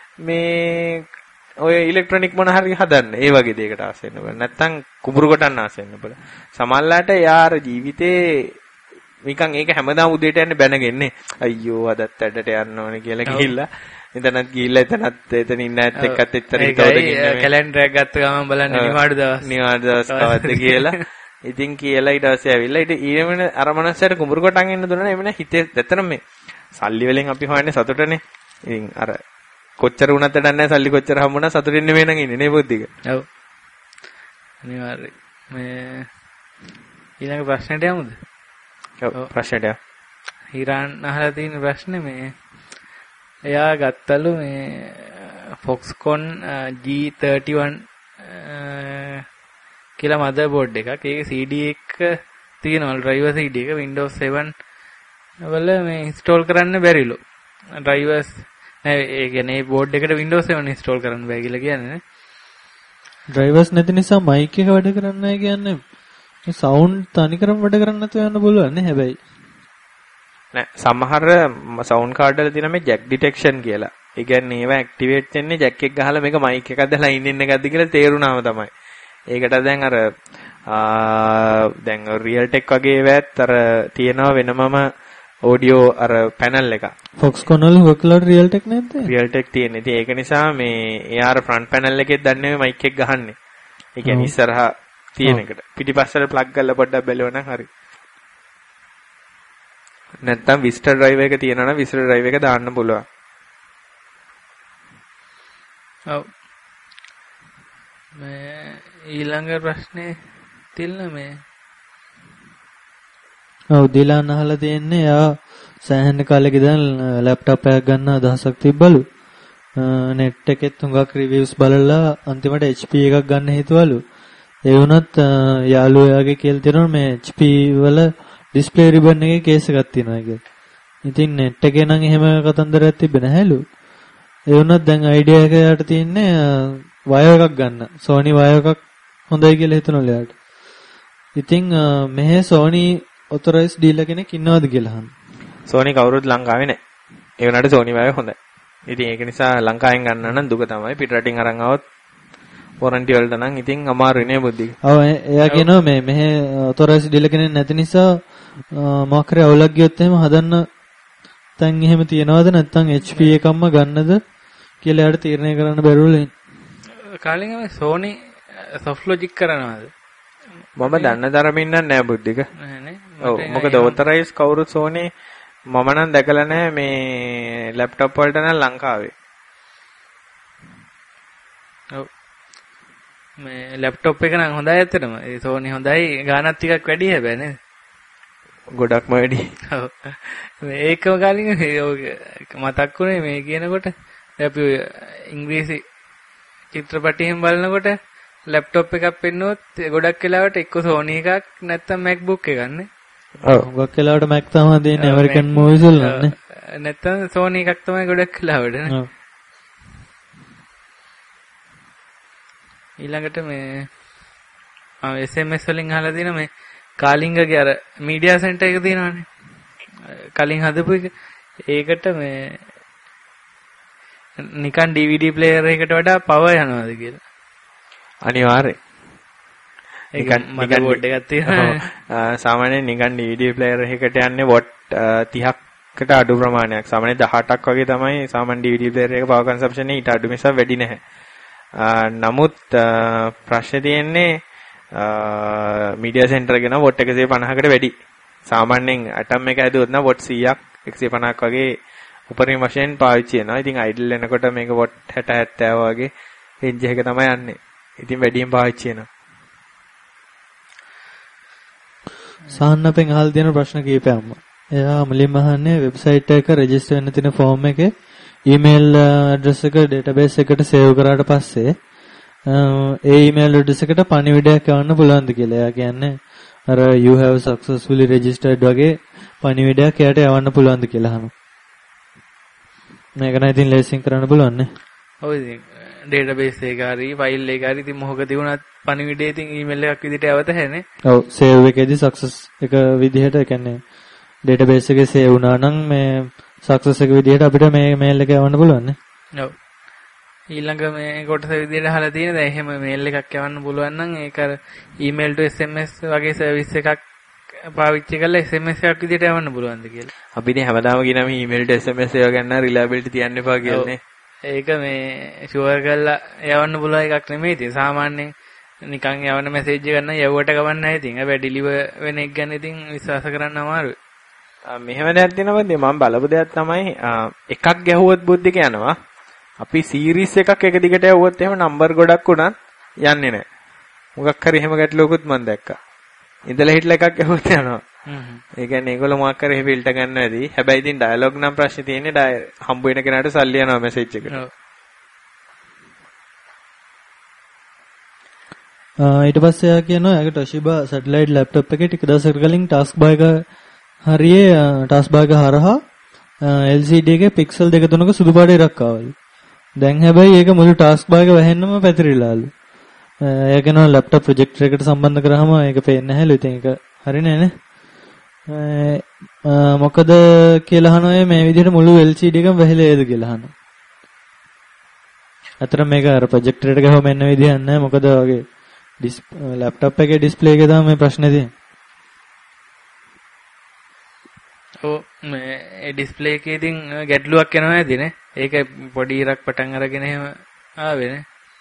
මේ ඔය ඉලෙක්ට්‍රොනික මොන හරි හදන්න. ඒ වගේ දෙයකට ආස වෙන්න බෑ. නැත්තම් කුඹුරු කොටන්න ආස වෙන්න බෑ. සමහරලාට යාර ජීවිතේ නිකන් ඒක හැමදාම උදේට යන්නේ බැනගන්නේ. අයියෝ අදත් වැඩට යන්න ඕනේ කියලා ගිහිල්ලා එතනත් ගිහිල්ලා එතනත් එතන ඉන්න ඇත් එක්කත් එතන හිටවගෙන ඉන්නේ. කැලෙන්ඩර් එකක් ගත්ත ගමන් බලන්න නිවාඩු දවස්. නිවාඩු දවස් කවද්ද කියලා. ඉතින් කියලා ඊට පස්සේ ඇවිල්ලා ඊට ඊරෙමන අර මනසට කුඹුරු කොටන් එන්න දුන්නා එමෙන්න හිතේ ඇත්තටම මේ සල්ලි වලින් අපි හොයන්නේ සතුටනේ. ඉතින් අර කොච්චර වුණත් වැඩක් නැහැ සල්ලි කොච්චර හම්බුණා සතුටින් නෙවෙයි නම් ඉන්නේ නේ බුද්ධික. ඔව්. අනිවාර්යයෙන්. මේ ඊළඟ ප්‍රශ්නෙට යමුද? ඔව් ප්‍රශ්නෙට. හිරාන් අහලා තියෙන ප්‍රශ්නේ මේ එයා ගත්තලු මේ Foxconn ජී තර්ටි වන් කියලා මදර්බෝඩ් එකක්. ඒක සී ඩී එක තියෙනවා ඩ්‍රයිවර් සී ඩී එක Windows සෙවන් වල මේ ඉන්ස්ටෝල් කරන්න බැරිලු. ඩ්‍රයිවර්ස් ඒ කියන්නේ බෝඩ් එකට Windows සෙවන් ඉන්ස්ටෝල් කරන්න බෑ කියලා කියන්නේ නේ. ඩ්‍රයිවර්ස් නැති නිසා මයික් එක වැඩ කරන්නේ නැහැ කියන්නේ සවුන්ඩ් තනිකරම වැඩ කරන්නේ නැතුව යන්න පුළුවන් නේ හැබැයි. නෑ සමහර සවුන්ඩ් කාඩ් වල තියෙන මේ ජැක් ඩිටෙක්ෂන් කියලා. ඒ කියන්නේ ඒවා ඇක්ටිවේට් වෙන්නේ ජැක් එක ගහලා මේක මයික් එකක්ද ලයින් ඉන් එකක්ද කියලා තේරුණාම තමයි. ඒකට දැන් අර දැන් රියල් ටෙක් වගේ ඒවාත් අර තියෙනවා වෙනමම ඔඩියෝ අර පැනල් එක. Foxconn වල හොකලට රියල් ටෙක් නැද්ද? රියල් ටෙක් තියෙන. ඉතින් ඒක නිසා මේ එයා අර ෆ්‍රන්ට් පැනල් එකෙත් දන්නේ මේ මයික් එක ගහන්නේ. ඒ කියන්නේ ඉස්සරහා තියෙන එකට. පිටිපස්සට ප්ලග් කරලා පොඩ්ඩක් බැලුවනම් හරි. නැත්තම් විස්ටර් ඩ්‍රයිව් එක තියෙනවා නම් විස්ටර් ඩ්‍රයිව් එක දාන්න පුළුවන්. ඔව්. මේ ඊළඟ ප්‍රශ්නේ තිල්න මේ ඔව් දිලාන් අහලා තියෙන්නේ යා සෑහෙන කාලෙක ඉඳන් ලැප්ටොප් එකක් ගන්න අදහසක් තිබ්බලු. net එකෙත් හුඟක් රිවිව්ස් බලලා අන්තිමට H P එකක් ගන්න හිතුවලු. ඒ වුණත් යාළුවෝ යාගේ කියලා තියෙනවා මේ H P වල ඩිස්ප්ලේ රිබන් එකේ කේස් එකක් තියෙනවා කියලා. ඉතින් net එකේ නම් එහෙම කතන්දරයක් තිබෙන්නේ නැහැලු. ඒ වුණත් දැන් අයිඩියා එක යට තියෙන්නේ වයර් එකක් ගන්න. Sony වයර් එකක් හොඳයි කියලා හිතනවලු යාට. ඉතින් මෙහේ Sony authorized dealer කෙනෙක් ඉන්නවද කියලා අහන්න. Sony කවුරුත් ලංකාවේ නැහැ. ඒ වුණාට Sony වයර් හොඳයි. ඉතින් ඒක නිසා ලංකාවෙන් ගන්න නම් දුක තමයි. පිටරටින් අරන් આવොත් warranty වලට නම් ඉතින් අමාරුයි නේ බුද්ධික. ඔව් එයා කියනවා මේ මෙහේ authorized dealer කෙනෙක් නැති නිසා මොකක් හරි අවුලක් ගියොත් එහෙම හදන්න තැන් එහෙම තියනවද නැත්නම් H P එකක්ම ගන්නද කියලා යාට තීරණය කරන්න බැරුවලු. කාලින් මේ Sony soft logic කරනවද? මම දන්න තරමින් නෑ බුද්ධික. නෑනේ. ඔව් මොකද authorized කවුරුත් Sony මම නම් දැකලා නෑ මේ ලැප්ටොප් වලට නම් ලංකාවේ. ඔව්. මේ ලැප්ටොප් එක නම් හොඳයි ඇත්තටම. ඒ Sony හොඳයි ගානක් ටිකක් වැඩි හැබැයි නේද? ගොඩක්ම වැඩි. ඔව්. මේකම කාලින් මතක් වුණේ මේ කියනකොට අපි ඉංග්‍රීසි චිත්‍රපටයෙන් බලනකොට ලැප්ටොප් එකක් පෙන්නුවොත් ගොඩක් වෙලාවට එක්ක Sony එකක් නැත්නම් MacBook එකක් නේ. ඔව් ගොඩක් වෙලාවට Mac තමයි දෙන්නේ ඇමරිකන් මූවිස් වල නේ. නැත්නම් Sony එකක් තමයි ගොඩක් වෙලාවට නේ. ඔව්. ඊළඟට මේ ආ S M S වලින් අහලා දින මේ කාලිංගගේ අර මීඩියා සෙන්ටර් එක තියෙනවානේ. කලින් හදපු එක. ඒකට මේ නිකන් D V D player එකකට වඩා power යනවාද කියලා. අනිවාර්යයෙන්. නිකන් මදර්බෝඩ් එකක් තියෙනවා. සාමාන්‍යයෙන් නිකන් D V D player එකකට යන්නේ watt තිහකට අඩු ප්‍රමාණයක්. සාමාන්‍යයෙන් දහඅටක් වගේ තමයි සාමාන්‍ය D V D player එක power consumption එක ඊට අඩු නිසා වැඩි නැහැ. නමුත් ප්‍රශ්නේ තියෙන්නේ මීඩියා සෙන්ටර් එක නම් watt එකසිය පනහකට වැඩි. සාමාන්‍යයෙන් atom එක ඇදුවොත් නම් watt සීයක් එකසිය පනහක් වගේ උපරිම වශයෙන් පාවිච්චි වෙනවා. ඉතින් idle වෙනකොට මේක watt හැට හැත්තෑ වගේ රේන්ජ් එක තමයි යන්නේ. ඉතින් වැඩියෙන් පාවිච්චි වෙනවා. සාහන්නපෙන් අහලා තියෙන ප්‍රශ්න කීපයක්ම. එයා මුලින්ම අහන්නේ වෙබ්සයිට් එක රෙජිස්ටර් වෙන්න තියෙන ෆෝම් එකේ ඊමේල් ඇඩ්‍රස් එක ඩේටාබේස් එකට සේව් කරාට පස්සේ ඒ ඊමේල් ඇඩ්‍රස් එකට පණිවිඩයක් යවන්න පුළුවන්ද කියලා. එයා කියන්නේ අර you have successfully registered වගේ පණිවිඩයක් එයාට යවන්න පුළුවන්ද කියලා අහනවා. මේක නම් ඉතින් ලේසියෙන් කරන්න පුළුවන් නේ. ඔව් ඉතින් ඩේටාබේස් එක හරි ෆයිල් එක හරි ඉතින් මොකද තිබුණත් පණිවිඩේ ඉතින් ඊමේල් එකක් විදිහට යවත හැනේ. ඔව් සේව් එකේදී සක්සස් එක විදිහට ඒ කියන්නේ ඩේටාබේස් එකේ සේව් වුණා නම් මේ සක්සස් එක විදිහට අපිට මේ මේල් එක යවන්න පුළුවන් නේ. ඔව්. ඊළඟ මේ කොටස විදිහට අහලා තියෙන දැන් එහෙම මේල් එකක් යවන්න පුළුවන් නම් ඒක අර email to S M S වගේ සර්විස් එකක් පාවිච්චි කරලා S M S එකක් විදිහට යවන්න පුළුවන්ද කියලා. අපි ඉතින් හැමදාම කියනවා මේ ඊමේල් ට S M S ඒවා ගන්න රිලයබිලිටි තියන්න එපා කියලානේ. ඒක මේ ෂුවර් කරලා යවන්න පුළුවන් එකක් නෙමෙයි. ඉතින් සාමාන්‍යයෙන් නිකන් යවන මැසේජ් එක ගන්න යවුවට කවන්න නැහැ. ඉතින් හැබැයි ඩිලිවර් වෙන එක ගැන ඉතින් විශ්වාස කරන්න අමාරුයි. මෙහෙම දෙයක් තියෙනවා මම බලපු දෙයක් තමයි එකක් ගැහුවොත් බුද්ධික යනවා. අපි සීරීස් එකක් එක දිගට යවුවොත් එහෙම නම්බර් ගොඩක් උනත් යන්නේ නැහැ. මොකක් හරි එහෙම ගැටලුවකුත් මම දැක්කා. ඉඳලා හිටලා එකක් ගැහුවොත් යනවා. ඒ කියන්නේ ඒගොල්ලෝ මොකක් කරේ ෆිල්ටර් ගන්න ඇති. හැබැයි ඉතින් ඩයලොග් නම් ප්‍රශ්නේ තියෙන්නේ හම්බ වෙන කෙනාට සල්ලි යනවා මැසේජ් එකට. ඊට පස්සේ යා කියනවා යාගේ Toshiba satellite laptop එකේ ටික දවසකට කලින් taskbar එක හරියේ taskbar එක හරහා L C D එකේ pixel දෙක තුනක සුදු පාට ඉරක් ආවලු. දැන් හැබැයි ඒක මුළු taskbar එක වැහෙන්නම පැතිරිලාලු. ඒක නෝ ලැප්ටොප් ප්‍රොජෙක්ටර් එකට සම්බන්ධ කරාම ඒක පේන්නේ නැහැලු. ඉතින් ඒක හරිනේ නේ. මොකද කියලා අහනවා මේ විදිහට මුළු එල් සී ඩී එකම වැහිලාද කියලා අහනවා. අතර මේක අර ප්‍රොජෙක්ටර් එකට ගහම එන්න විදිහක් නැහැ. මොකද වගේ ලැප්ටොප් එකේ ඩිස්ප්ලේ එකේ තමයි මේ ප්‍රශ්නේ තියෙන්නේ. ඔව් මේ ඩිස්ප්ලේ එකේ ඉතින් ගැටලුවක් එනවා නේදනේ. ඒක පොඩි ඉරක් පටන් අරගෙන එහෙම ආවේ නේ.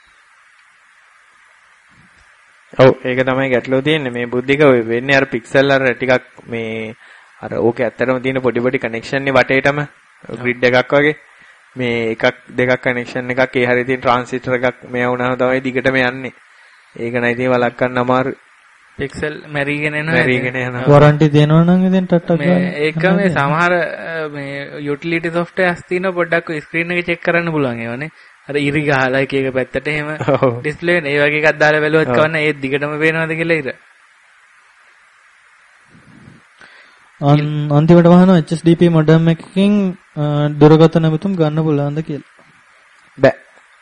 ඔව් ඒක තමයි ගැටලුව තියෙන්නේ. මේ බුද්ධික ඔය වෙන්නේ අර පික්සල් අර ටිකක් මේ අර ඕකේ ඇත්තටම තියෙන පොඩි පොඩි කනෙක්ෂන් නේ වටේටම ග්‍රිඩ් එකක් වගේ. මේ එකක් දෙකක් කනෙක්ෂන් එකක් ඒ හරිය තියෙන ට්‍රාන්සිස්ටර් එකක් මේ වුණාම තමයි දිගටම යන්නේ. ඒක නයි ඉතින් වළක්වන්න අමාරුයි. පික්සල් මැරිගෙන එනවා. මැරිගෙන යනවා. වොරන්ටි දෙනවා නම් ඉතින් ටට්ටක් ගන්න. ඒක මේ සමහර මේ යුටිලිටි සොෆ්ට්වෙයාර්ස් තියෙන පොඩ්ඩක් ස්ක්‍රීන් එක චෙක් කරන්න පුළුවන් ඒවනේ. අර ඉරි ගහලා එක එක පැත්තට එහෙම ඩිස්ප්ලේ වෙන. ඒ වගේ එකක් දාලා බැලුවත් කවන්න ඒ දිගටම පේනවද කියලා ඉර. අන්තිමට වහනවා H S D P modem එකකින් දුරකථන නැමතුම් ගන්න පුළුවන්ද කියලා. බෑ.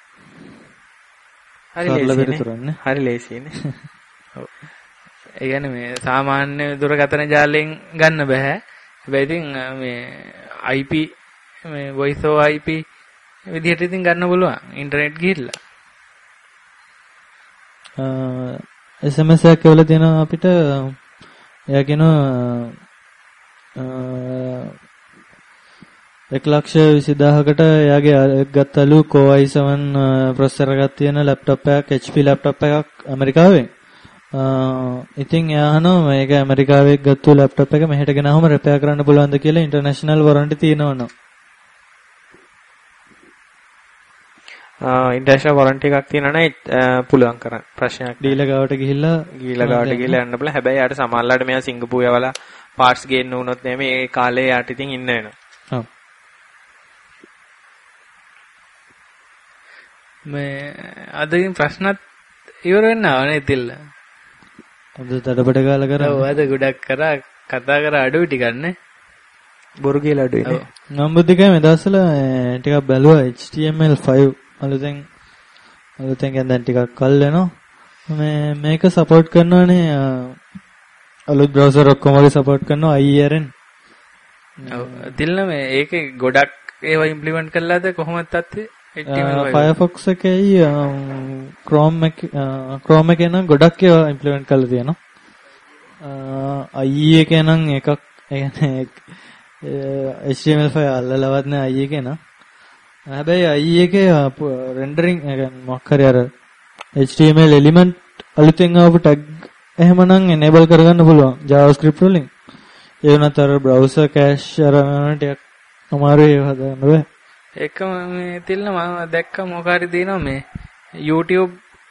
හරි ලේසියිනේ. හරි ලේසියිනේ. ඔව්. ඒ කියන්නේ මේ සාමාන්‍ය දුරකථන ජාලයෙන් ගන්න බෑ. හැබැයි ඉතින් මේ ආයි පී මේ voice over ආයි පී විදිහට ඉතින් ගන්න පුළුවන් ඉන්ටර්නෙට් ගිහිල්ලා. එස් එම් එස් එකක් කියලා දෙනවා අපිට. එයා කියනවා එක ලක්ෂ විසි දහසකට එයාගේ ගත්තලු Core i seven ප්‍රොසෙසර් එකක් තියෙන ලැප්ටොප් එකක් එච් පී ලැප්ටොප් එකක් ඇමරිකාවෙන්. ඉතින් එයා අහනවා මේක ඇමරිකාවේ ගත්තු ලැප්ටොප් එක මෙහෙට ගෙනාවම රිපෙයාර් කරන්න පුළුවන්ද කියලා ඉන්ටර්නැෂනල් වොරන්ටි තියෙනවනම්. ඉන්ටර්නැෂනල් වොරන්ටි එකක් තියෙනවා නම් පුළුවන් කරන්න. ප්‍රශ්නයක් ඩීලර් ගාවට ගිහිල්ලා ගිහිල්ලා ගාවට ගිහිල්ලා යන්න බල. හැබැයි යාට සමහරලාට මෙයා සිංගප්පූර් යවලා පාර්ට්ස් ගේන්න උනොත් නෙමෙයි මේ කාලේ යාට ඉතින් ඉන්න වෙනවා. ඔව්. මේ අදින් ප්‍රශ්නත් ඉවර වෙන්න ආවනේ තිල්ල. අද තඩබඩ ගාලා කරා. ඔව් අද ගොඩක් කරා කතා කරා අඩුයි ටිකක් නේ. බොරු කියලා අඩුයි නේ. නම්බුද්දිකේ මේ දවස්වල ටිකක් බැලුවා H T M L five අලුතෙන් අලුතෙන් දැන් ටිකක් කල් වෙනවා. මේ මේක සපෝට් කරනවානේ අලුත් බ්‍රවුසර් ඔක්කොම වගේ සපෝට් කරනවා I R N. ඔව් තිල්න මේ ඒකේ ගොඩක් ඒවා ඉම්ප්ලිමන්ට් කළාද කොහොමද තත්ත්වය? Firefox එකේ Chrome එක Chrome එකේ නම් ගොඩක් ඒවා ඉම්ප්ලිමන්ට් කරලා තියෙනවා. I E එකේ නම් එකක් ඒ කියන්නේ H T M L file අල්ලලවත් නෑ I E එකේ නම්. හැබැයි I E එකේ රෙන්ඩරින් ඒ කියන්නේ මොකක් හරි අර H T M L element අලුතෙන් ආපු ටැග් එහෙමනම් enable කරගන්න පුළුවන් JavaScript වලින්. ඒ වුණත් අර browser cache අර ටිකක් අමාරුයි ඒක හදන්න බෑ. එකම මේ තිල්න මම දැක්ක මොක හරි දිනවා මේ YouTube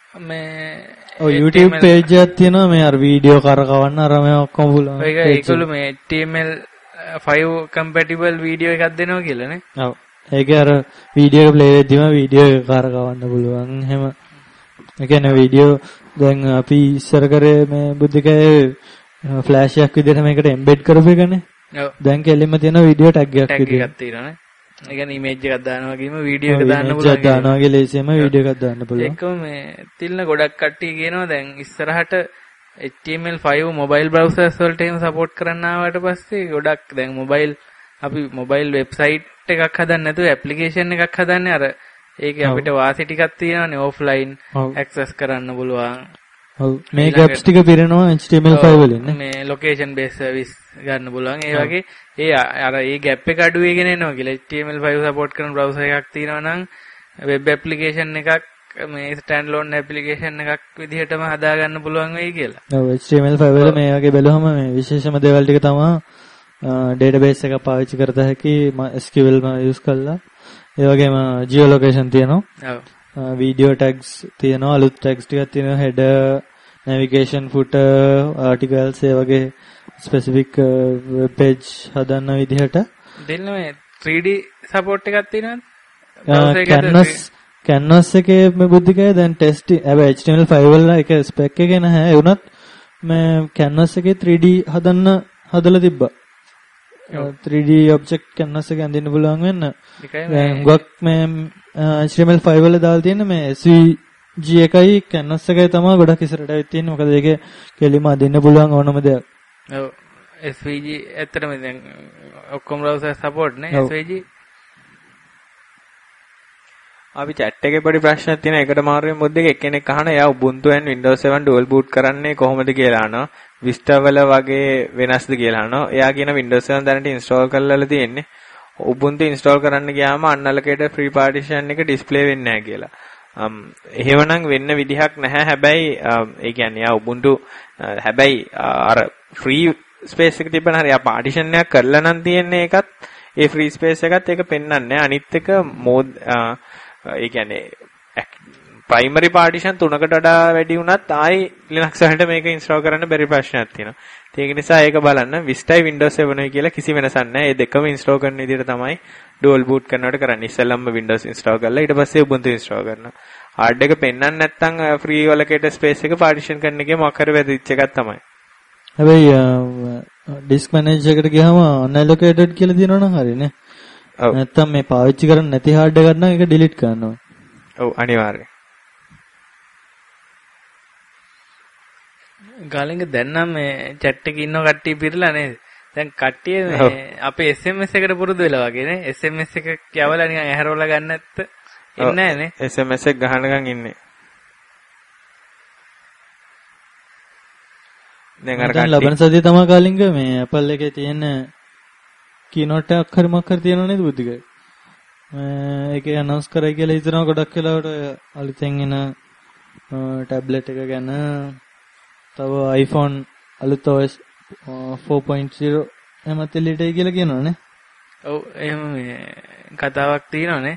මේ ඔව් YouTube page එකක් තියෙනවා මේ අර වීඩියෝ කරකවන්න අර මේ ඔක්කොම පුළුවන්. ඒක ඒකළු මේ H T M L five compatible video එකක් දෙනවා කියලා නේ. ඔව්. ඒකේ අර වීඩියෝ එක ප්ලේ වෙද්දිම වීඩියෝ එක කරකවන්න පුළුවන්. එහෙම ඒ කියන්නේ වීඩියෝ දැන් අපි ඉස්සර කරේ මේ බුද්ධිකයේ ෆ්ලෑෂ් එකක් විදිහට මේකට එම්බෙඩ් කරපු එකනේ. ඔව්. දැන් කෙලින්ම තියෙන වීඩියෝ ටැග් එකක් විදිහට. ටැග් එකක් තියෙනවානේ. ඒ කියන්නේ ඉමේජ් එකක් දානවා වගේම වීඩියෝ එකක් දාන්න පුළුවන්. ඉමේජ් එකක් දානවා වගේ ලේසියෙන්ම වීඩියෝ එකක් දාන්න පුළුවන්. ඒකම මේ තිල්න ගොඩක් කට්ටිය කියනවා දැන් ඉස්සරහට H T M L five mobile browsers වලට එහෙම support කරන්න ආවට පස්සේ ගොඩක් දැන් mobile අපි mobile website එකක් හදන්න නැතුව application එකක් හදන්නේ අර ඒකේ අපිට වාසි ටිකක් තියෙනවානේ offline access කරන්න පුළුවන්. ඔව් මේ gaps ටික පිරෙනවා H T M L five වලින් නේ. මේ location based service ගන්න පුළුවන්. ඒ වගේ ඒ අර ඒ gap එක අඩු වෙගෙන එනවා කියලා. H T M L five support කරන browser එකක් තියෙනවා නම් web application එකක් මේ stand alone application එකක් විදිහටම හදා ගන්න පුළුවන් වෙයි කියලා. ඔව් H T M L five වල මේ වගේ බැලුවම මේ විශේෂම දේවල් ටික තමයි database එකක් පාවිච්චි කරත හැකි S Q L ම use කරලා. ඒ වගේම geolocation තියෙනවා. ඔව්. video tags තියෙනවා. අලුත් tags ටිකක් තියෙනවා. header, navigation, footer, articles ඒ වගේ specific web page හදන්න විදිහට. දෙන්න මේ three D support එකක් තියෙනවද? canvas canvas එකේ මේ බුද්ධිකය දැන් test හැබැයි H T M L five වල එක spec එකේ නැහැ. ඒ වුණත් මේ canvas එකේ three D හදන්න හදලා තිබ්බා. three D object canvas එක ඇඳින්න පුළුවන් වෙන්න. දැන් ගොක් මේ H T M L five වල දාලා තියෙන මේ S V G එකයි canvas එකයි තමයි ගොඩක් ඉස්සරහට ඇවිත් තියෙන්නේ. මොකද ඒකේ කෙලිම අදින්න පුළුවන් ඕනම දෙයක්. ඔව් S V G ඇත්තටම දැන් ඔක්කොම browser support නේ S V G. අපි chat එකේ පොඩි ප්‍රශ්නයක් තියෙනවා. ඒකට මාරුවෙන් මොද්දේක එක්කෙනෙක් අහන එයා Ubuntu and Windows seven dual boot කරන්නේ කොහොමද කියලා අහනවා. Vista වල වගේ වෙනස්ද කියලා අහනවා. එයා කියන Windows seven දැනට install කරලා තියෙන්නේ. Ubuntu install කරන්න ගියාම unallocated free partition එක display වෙන්නේ නැහැ කියලා. um එහෙමනම් වෙන්න විදිහක් නැහැ. හැබැයි ඒ කියන්නේ යා Ubuntu හැබැයි අර free space එක තිබ්බම හරිය partition එකක් කරලා නම් තියෙන්නේ ඒකත් ඒ free space එකත් ඒක පෙන්වන්නේ නැහැ. අනිත් එක mode ඒ කියන්නේ primary partition තුනකට වඩා වැඩි වුණත් ආයි Linux වලට මේක install කරන්න බැරි ප්‍රශ්නයක් තියෙනවා. ඒක නිසා ඒක බලන්න Vista Windows seven කියලා කිසි වෙනසක් නැහැ. මේ දෙකම install කරන විදිහට තමයි dual boot කරනකොට කරන්නේ. ඉස්සෙල්ලාම Windows install කරලා ඊට පස්සේ Ubuntu install කරනවා. hard එක පෙන්වන්න නැත්නම් free allocated space එක partition කරන එකේ මොකක් හරි වැදිච්ච එකක් තමයි. හැබැයි disk manager එකට ගියාම unallocated කියලා දිනවනම් හරිනේ. ඔව්. නැත්තම් මේ පාවිච්චි කරන්නේ නැති hard එකක් නම් ඒක delete කරනවා. ඔව් අනිවාර්යයෙන්. ගාලින්ග දැන් නම් මේ chat එකේ ඉන්න කට්ටිය පිරලා නේද? දැන් කට්ටිය මේ අපේ S M S එකට පුරුදු වෙලා වගේ නේ. S M S එක කියවලා නිකන් ඇහැරවලා ගන්න නැත්ත ඉන්නේ නැහැ නේ. S M S එක ගහනකම් ඉන්නේ. දැන් අර කට්ටිය ලබන සතියේ තමයි ගාලින්ග මේ Apple එකේ තියෙන keynote එකක් හරි මොකක් හරි තියෙනව නේද බුද්ධිකයි? ඒකේ announce කරයි කියලා හිතනවා ගොඩක් වෙලාවට අලුතෙන් එන ටැබ්ලට් එක ගැන තව iPhone අලුත් O S four point zero එමත් එළියටයි කියලා කියනවනේ. ඔව් එහෙම මේ කතාවක් තියෙනවනේ.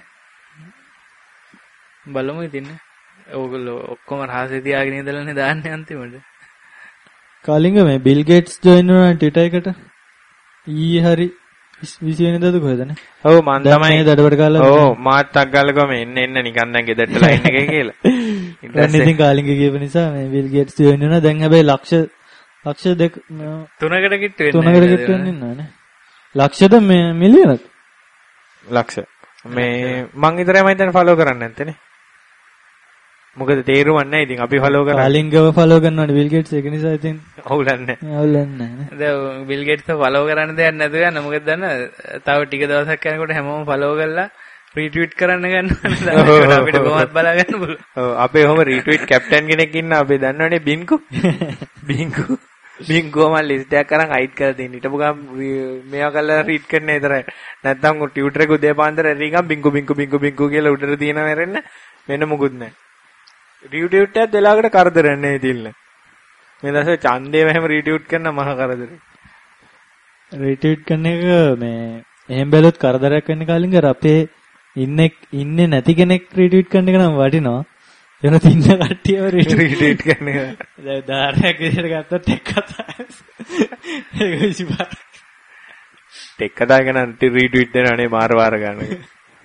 බලමු ඉතින්. ඕගොල්ලෝ ඔක්කොම රහසේ තියාගෙන ඉඳලානේ දාන්නේ අන්තිමට. කාලින්ග මේ Bill Gates join වුණා Twitter එකට. ඊයේ හරි විසි වෙනිදාද කොහෙදනේ? ඔව් මන් තමයි දඩබඩ කාලා. ඔව් මාත් අග්ගල්ලා ගම එන්න එන්න නිකන් දැන් ගෙදරට ලයින් එකේ කියලා. ඊට පස්සේ ඉතින් කාලින්ග කියපු නිසා මේ Bill Gates join වෙනවා. දැන් හැබැයි ලක්ෂ ලක්ෂ දෙක තුනකට කිට්ටු වෙන්නේ. තුනකට කිට්ටු වෙන්නේ නැහැ. ලක්ෂද මේ මිලියනද? ලක්ෂ. මේ මං විතරයි මම දැන් ෆලෝ කරන්නේ නැත්තේනේ. මොකද තේරුම් නැහැ ඉතින් අපි ෆලෝ කරා. කාලින්ගව ෆලෝ කරනවානේ Bill Gates ඒක නිසා ඉතින් අවුලන්නේ. අවුලන්නේ නැහැ. දැන් Bill Gates ෆලෝ කරන්න දෙයක් නැතුව යන මොකද දන්න තව ටික දවසක් යනකොට හැමෝම ෆලෝ කරලා රීට්වීට් කරන්න ගන්නවා. අපිට කොහොමවත් බලා ගන්න පුළුවන්. ඔව් අපේ ඔහම රීට්වීට් කැප්ටන් කෙනෙක් ඉන්නවා අපි දන්නවනේ බින්කු. බින්කු. බින්කු මම ලිස්ට් එකක් අරන් අයිට් කරලා තියෙන. ඊටපු ගම මේවා කරලා රීඩ් කරන්න විතරයි. නැත්තම් ටියුටර් එක උදේ පාන්දර රීගම් බින්කු බින්කු බින්කු බින්කු කියලා උඩට තියෙනවා වෙරෙන්න වෙන මොකුත් නැහැ. රිටියුට් එකත් වෙලාවකට කරදරයක් නැහැ ඉතින්. මේ දැසේ ඡන්දේම එහෙම රිටියුට් කරන මහ කරදරේ. රිටියුට් කරන එක මේ එහෙම බැලුවොත් කරදරයක් වෙන්න කාලින්ග අර අපේ ඉන්නේ ඉන්නේ නැති කෙනෙක් රිටියුට් කරන එක නම් වටිනවා. එන තින්න කට්ටියව රිටියුට් කරන එක. දැන් උදාහරණයක් විදිහට ගත්තොත් ටෙක් කතා. ඒක විසිපාර. ටෙක් කතා ගැන රිටියුට් දෙනවනේ මාර වාර ගන්න.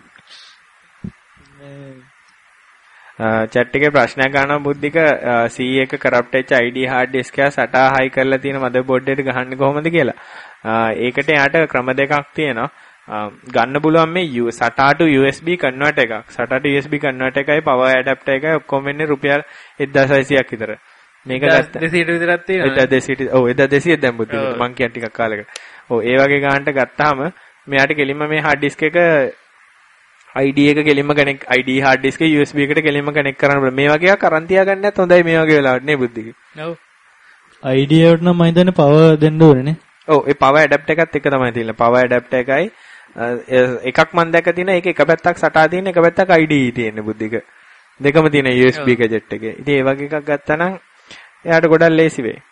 chat එකේ ප්‍රශ්නයක් ගන්නවා බුද්ධික C එක corrupt වෙච්ච I D hard disk එක සටා high කරලා තියෙන motherboard එකට ගහන්නේ කොහොමද කියලා. ඒකට යාට ක්‍රම දෙකක් තියෙනවා. ගන්න පුළුවන් මේ සටා to U S B converter එකක්. සටා to U S B converter එකයි power adapter එකයි ඔක්කොම වෙන්නේ රුපියල් එක්දාස් හයසියයක් විතර. මේක ගත්තා. දෙසීයට විතරක් තියෙනවා. එක්දාස් දෙසීයට. ඔව් එක්දාස් දෙසීයක් දැන් බුද්ධික. මං කියන ටිකක් කාලෙක. ඔව් ඒ වගේ ගන්නට ගත්තාම මෙයාට කෙලින්ම මේ hard disk එක I D එක කෙලින්ම connect I D hard disk එක U S B එකට කෙලින්ම කනෙක්ට් කරන්න බෑ. මේ වගේ එකක් අරන් තියාගන්න නැත් හොඳයි මේ වගේ වෙලාවට නේ බුද්ධික. ඔව්. I D එකට නම් මම හිතන්නේ power දෙන්න ඕනේ නේ. ඔව් ඒ power adapter එකත් එක තමයි තියෙන්නේ. power adapter එකයි එකක් මම දැක්ක තියෙන ඒක එක පැත්තක් සටා තියෙන එක පැත්තක් I D තියෙන්නේ බුද්ධික. දෙකම තියෙන U S B gadget එකේ. ඉතින් ඒ වගේ එකක් ගත්තා නම් එයාට ගොඩක් ලේසි වෙයි.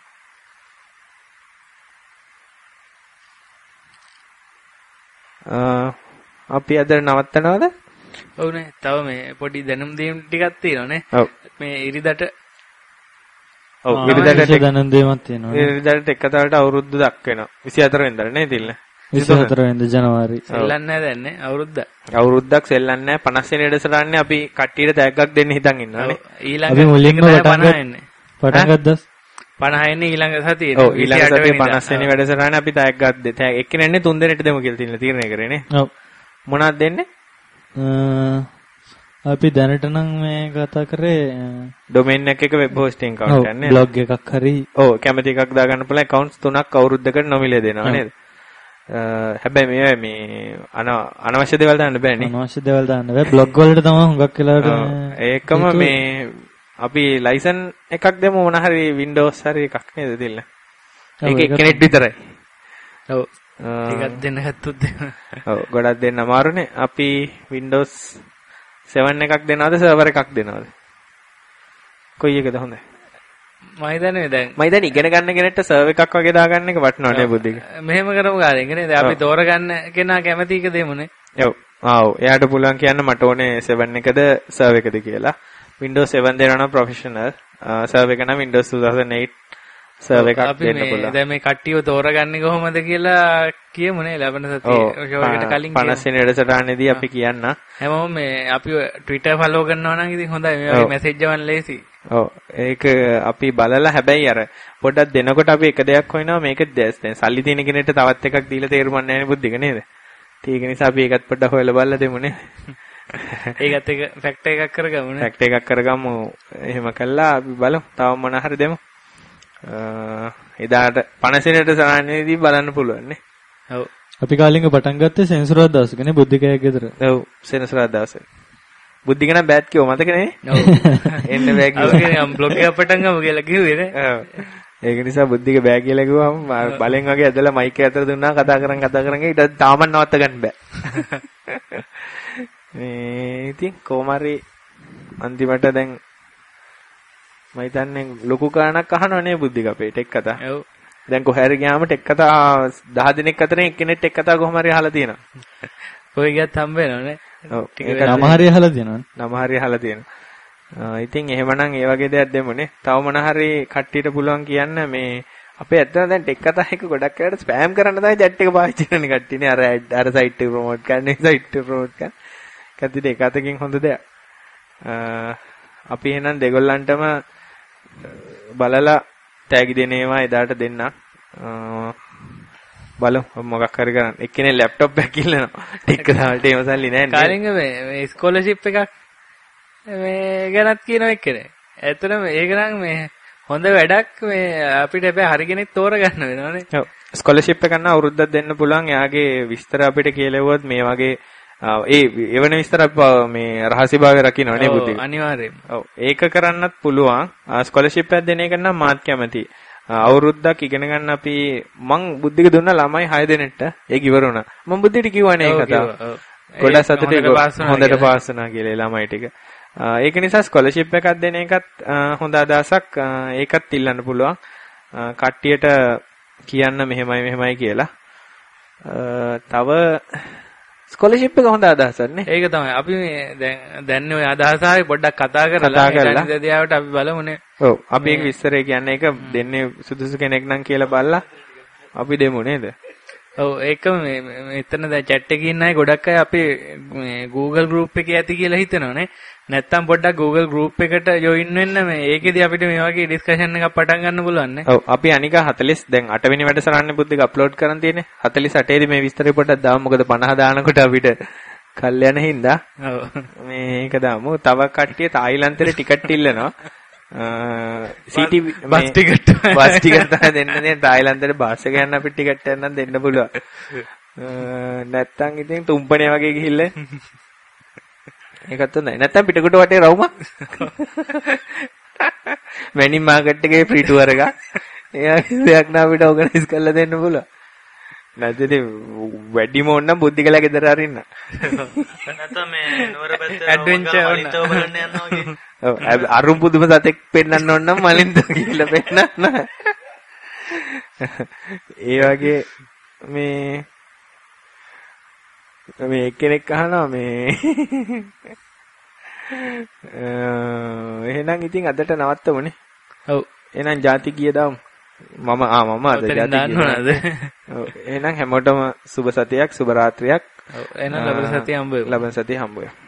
අපි අද නවත්තනවද? ඔව් නේ. තව මේ පොඩි දැනුම් දීම් ටිකක් තියෙනවා නේ. ඔව්. මේ ඉරිදට ඔව් ඉරිදට දැනුම් දීමක් තියෙනවා. ඉරිදට එක කතාවට අවුරුද්ද දක් වෙනවා. විසිහතර වෙනිදාට නේද ඉල්ල? විසිහතර වෙනිදා ජනවාරි. සෙල්ලන්නේ නැහැ දැන් නේ අවුරුද්ද. අවුරුද්දක් සෙල්ලන්නේ නැහැ. පනස් වෙනි ඉඩසටන්නේ අපි කට්ටියට තෑග්ගක් දෙන්න හිතන් ඉන්නවානේ. ඊළඟ අපි මුලින්ම පටන් එන්නේ. පටන් ගත්තස් පනහ එන්නේ ඊළඟ සතියේ. ඔව් ඊළඟ සතියේ පනස් වෙනි වැඩසටහනේ අපි තෑග්ගක් දෙත. එක්කෙනෙන්නේ තුන් දෙනෙක්ට දෙමු කියලා තියෙන තීරණය කරේ නේ. ඔව්. මොනවද දෙන්නේ? අපි දැනට නම් මේ කතා කරේ ඩොමේන් එක එක වෙබ් හොස්ටිං account එකක් නේද? බ්ලොග් එකක් හරි. ඔව් කැමති එකක් දාගන්න පුළුවන් accounts තුනක් අවුරුද්දකට නොමිලේ දෙනවා නේද? හැබැයි මේ මේ අනවශ්‍ය දේවල් දාන්න බෑනේ. අනවශ්‍ය දේවල් දාන්න බෑ. බ්ලොග් වලට තමයි හුඟක් වෙලාවට ඒකම මේ අපි ලයිසන් එකක් දෙමු මොන හරි Windows හරි එකක් නේද දෙන්න. ඒක එක්කෙනෙක් විතරයි. ඔව්. ටිකක් දෙන්න ගත්තොත් දෙන්න. ඔව් ගොඩක් දෙන්න අමාරුනේ. අපි Windows seven එකක් දෙනවද සර්වර් එකක් දෙනවද? කොයි එකද හොඳයි? මම හිතන්නේ දැන් මම හිතන්නේ ඉගෙන ගන්න කෙනෙක්ට සර්වර් එකක් වගේ දාගන්න එක වටිනව නේ බුද්ධික. මෙහෙම කරමු කාලෙක නේද? අපි තෝරගන්න කෙනා කැමති එක දෙමුනේ. ඔව්. ආ ඔව්. එයාට පුළුවන් කියන්න මට ඕනේ seven එකද සර්වර් එකද කියලා. Windows seven දෙනවා නම් professional. සර්වර් එක නම් Windows two thousand eight server එකක් දෙන්න පුළුවන්. අපි දැන් මේ කට්ටියව තෝරගන්නේ කොහොමද කියලා කියමු නේ ලබන සතියේ ෂෝ එකට කලින් පනස් වෙනි වැඩසටහනේදී අපි කියන්න. හැමෝම මේ අපි Twitter follow කරනවා නම් ඉතින් හොඳයි මේ වගේ මැසේජ් එකක් ලේසි. ඔව් ඒක අපි බලලා හැබැයි අර පොඩ්ඩක් දෙනකොට අපි එක දෙයක් හොයනවා මේක දැන් සල්ලි තියෙන කෙනෙක්ට තවත් එකක් දීලා තේරුම් නැහැ නේ බුද්ධික නේද? ඒක නිසා අපි ඒකත් පොඩ්ඩක් හොයලා බලලා දෙමු නේ. ඒකත් එක ෆැක්ටර් එකක් කරගමු නේ. ෆැක්ටර් එකක් කරගමු. එහෙම කළා අපි බලමු. තව මොන හරි දෙමු. එදාට පනසෙනට සාහනේදී බලන්න පුළුවන් නේ. ඔව්. අපි කාලින්ග පටන් ගත්තේ සෙන්සුරාදා දවසකනේ බුද්ධිකයෙක් ගෙදර. ඔව් සෙන්සුරාදා දවසේ. බුද්ධික නම් බෑත් කිව්ව මතකනේ? ඔව්. එන්න බෑ කිව්වා. අපි කියන්නේ බ්ලොග් එක පටන් ගමු කියලා කිව්වේ නේ. ඔව්. ඒක නිසා බුද්ධික බෑ කියලා කිව්වම බලෙන් වගේ ඇදලා මයික් එක අතර දුන්නා කතා කරන් කතා කරන් ඊට තාම නවත්ත ගන්න බෑ. මේ ඉතින් කොහොමරි අන්තිමට දැන් මම හිතන්නේ ලොකු කාණක් අහනවා නේ බුද්ධික අපේ ටෙක් කතා. ඔව්. දැන් කොහේ හරි ගියාම ටෙක් කතා දහ දිනක් අතරින් එක්කෙනෙක් ටෙක් කතා කොහොම හරි අහලා තියෙනවා. කොයි ගියත් හම්බ වෙනවනේ. ඔව්. ඒක නම හරි අහලා තියෙනවනේ. නම හරි අහලා තියෙනවා. ඉතින් එහෙමනම් ඒ වගේ දෙයක් දෙමුනේ. තව මොන හරි කට්ටියට පුළුවන් කියන්න මේ අපේ ඇත්තට දැන් ටෙක් කතා එක ගොඩක් වෙලාවට ස්පෑම් කරන්න තමයි chat එක පාවිච්චි කරන්නේ කට්ටියනේ. අර අර සයිට් එක ප්‍රොමෝට් කරන්නේ සයිට් එක ප්‍රොමෝට් කරන. කැතිට එක අතකින් හොඳ දෙයක්. අපි එහෙනම් දෙගොල්ලන්ටම බලලා ටැග් දෙන ඒවා එදාට දෙන්න. බලමු මොකක් හරි කරන්න. එක්කෙනේ ලැප්ටොප් එකක් ඉල්ලනවා. ටික දාලට ඒව සල්ලි නැහැ නේ. කාලින්ග මේ මේ ස්කෝලර්ෂිප් එකක් මේ ගැනත් කියනවා එක්කනේ. ඇත්තටම ඒක නම් මේ හොඳ වැඩක් මේ අපිට හැබැයි හරි කෙනෙක් තෝරගන්න වෙනවනේ. ඔව්. ස්කෝලර්ෂිප් එක ගන්න අවුරුද්දක් දෙන්න පුළුවන්. එයාගේ විස්තර අපිට කියලෙවුවොත් මේ වගේ ඒ එවන විස්තර මේ රහසිභාවය රකින්නනේ බුද්ධි. ඔව් අනිවාර්යයෙන්ම. ඔව් ඒක කරන්නත් පුළුවන්. ස්කෝලර්ෂිප් එකක් දෙන එක නම් මාත් කැමතියි. අවුරුද්දක් ඉගෙන ගන්න අපි මං බුද්ධික දුන්නා ළමයි හය දෙනෙක්ට ඒක ඉවර වුණා. මම බුද්ධිට කිව්වනේ ඒක කතාව. ගොඩක් සතුටුයි හොඳට පාස් වුණා කියලා ළමයි ටික. ඒක නිසා ස්කෝලර්ෂිප් එකක් දෙන එකත් හොඳ අදහසක්. ඒකත් ඉල්ලන්න පුළුවන්. කට්ටියට කියන්න මෙහෙමයි මෙහෙමයි කියලා. තව ස්කෝලර්ෂිප් එක හොඳ අදහසක් නේ. ඒක තමයි. අපි මේ දැන් දැන් ඔය අදහස ආවේ පොඩ්ඩක් කතා කරලා ඊට දෙදියාවට අපි බලමුනේ. ඔව්. අපි ඒක විස්තරේ කියන්නේ ඒක දෙන්නේ සුදුසු කෙනෙක් නම් කියලා බලලා අපි දෙමු නේද? ඔව් ඒකම මේ මෙතන දැන් chat එකේ ඉන්න අය ගොඩක් අය අපි මේ Google group එකේ ඇති කියලා හිතනවානේ. නැත්තම් පොඩ්ඩක් Google group එකට join වෙන්න මේ ඒකෙදි අපිට මේ වගේ discussion එකක් පටන් ගන්න පුළුවන් නේ. ඔව් අපි අනික හතළිස් දැන් අට වෙනි වැඩසටහනේ බුද්ධික අප්ලෝඩ් කරන් තියෙන්නේ. හතළිස් අටේදී මේ විස්තරේ පොඩ්ඩක් දාමු. මොකද පනහ දානකොට අපිට කල් යන හින්දා. ඔව් මේක දාමු. තව කට්ටිය තායිලන්තේ ටිකට් ඉල්ලනවා. City bus ticket bus ticket තමයි දෙන්න නේ. තායිලන්තේ බස් එක යන්න අපිට ටිකට් එකක් නම් දෙන්න පුළුවන්. නැත්තම් ඉතින් තුම්පණේ වගේ ගිහිල්ලා ඒකත් හොඳයි. නැත්තම් පිටකොට වටේ රවුමක්. වෙනින් මාකට් එකේ ෆ්‍රී ටුවර් එකක්. ඒ දෙයක් නා අපිට ඕගනයිස් කරලා දෙන්න පුළුවන්. නැත්නම් ඉතින් වැඩිම ඕන නම් බුද්ධිකලා ගෙදර අරින්න. නැත්නම් මේ නුවර පැත්තේ ඇඩ්වෙන්චර් වලිතෝ බලන්න යනවා වගේ. ඔව් අරුම් පුදුම සතෙක් පෙන්නන්න ඕන නම් මලින්ද කියලා පෙන්නන්න. ඒ වගේ මේ මේ එක්කෙනෙක් අහනවා මේ එහෙනම් ඉතින් අදට නවත්තමුනේ. ඔව්. එහෙනම් ಜಾති කීය දාමු. මම ආ මම අද ಜಾති දාන්නවද? ඔව්. එහෙනම් හැමෝටම සුබ සතියක් සුබ රාත්‍රියක්. ඔව්. එහෙනම් ලබන සතිය හම්බ වෙමු. ලබන සතිය හම්බ වෙමු.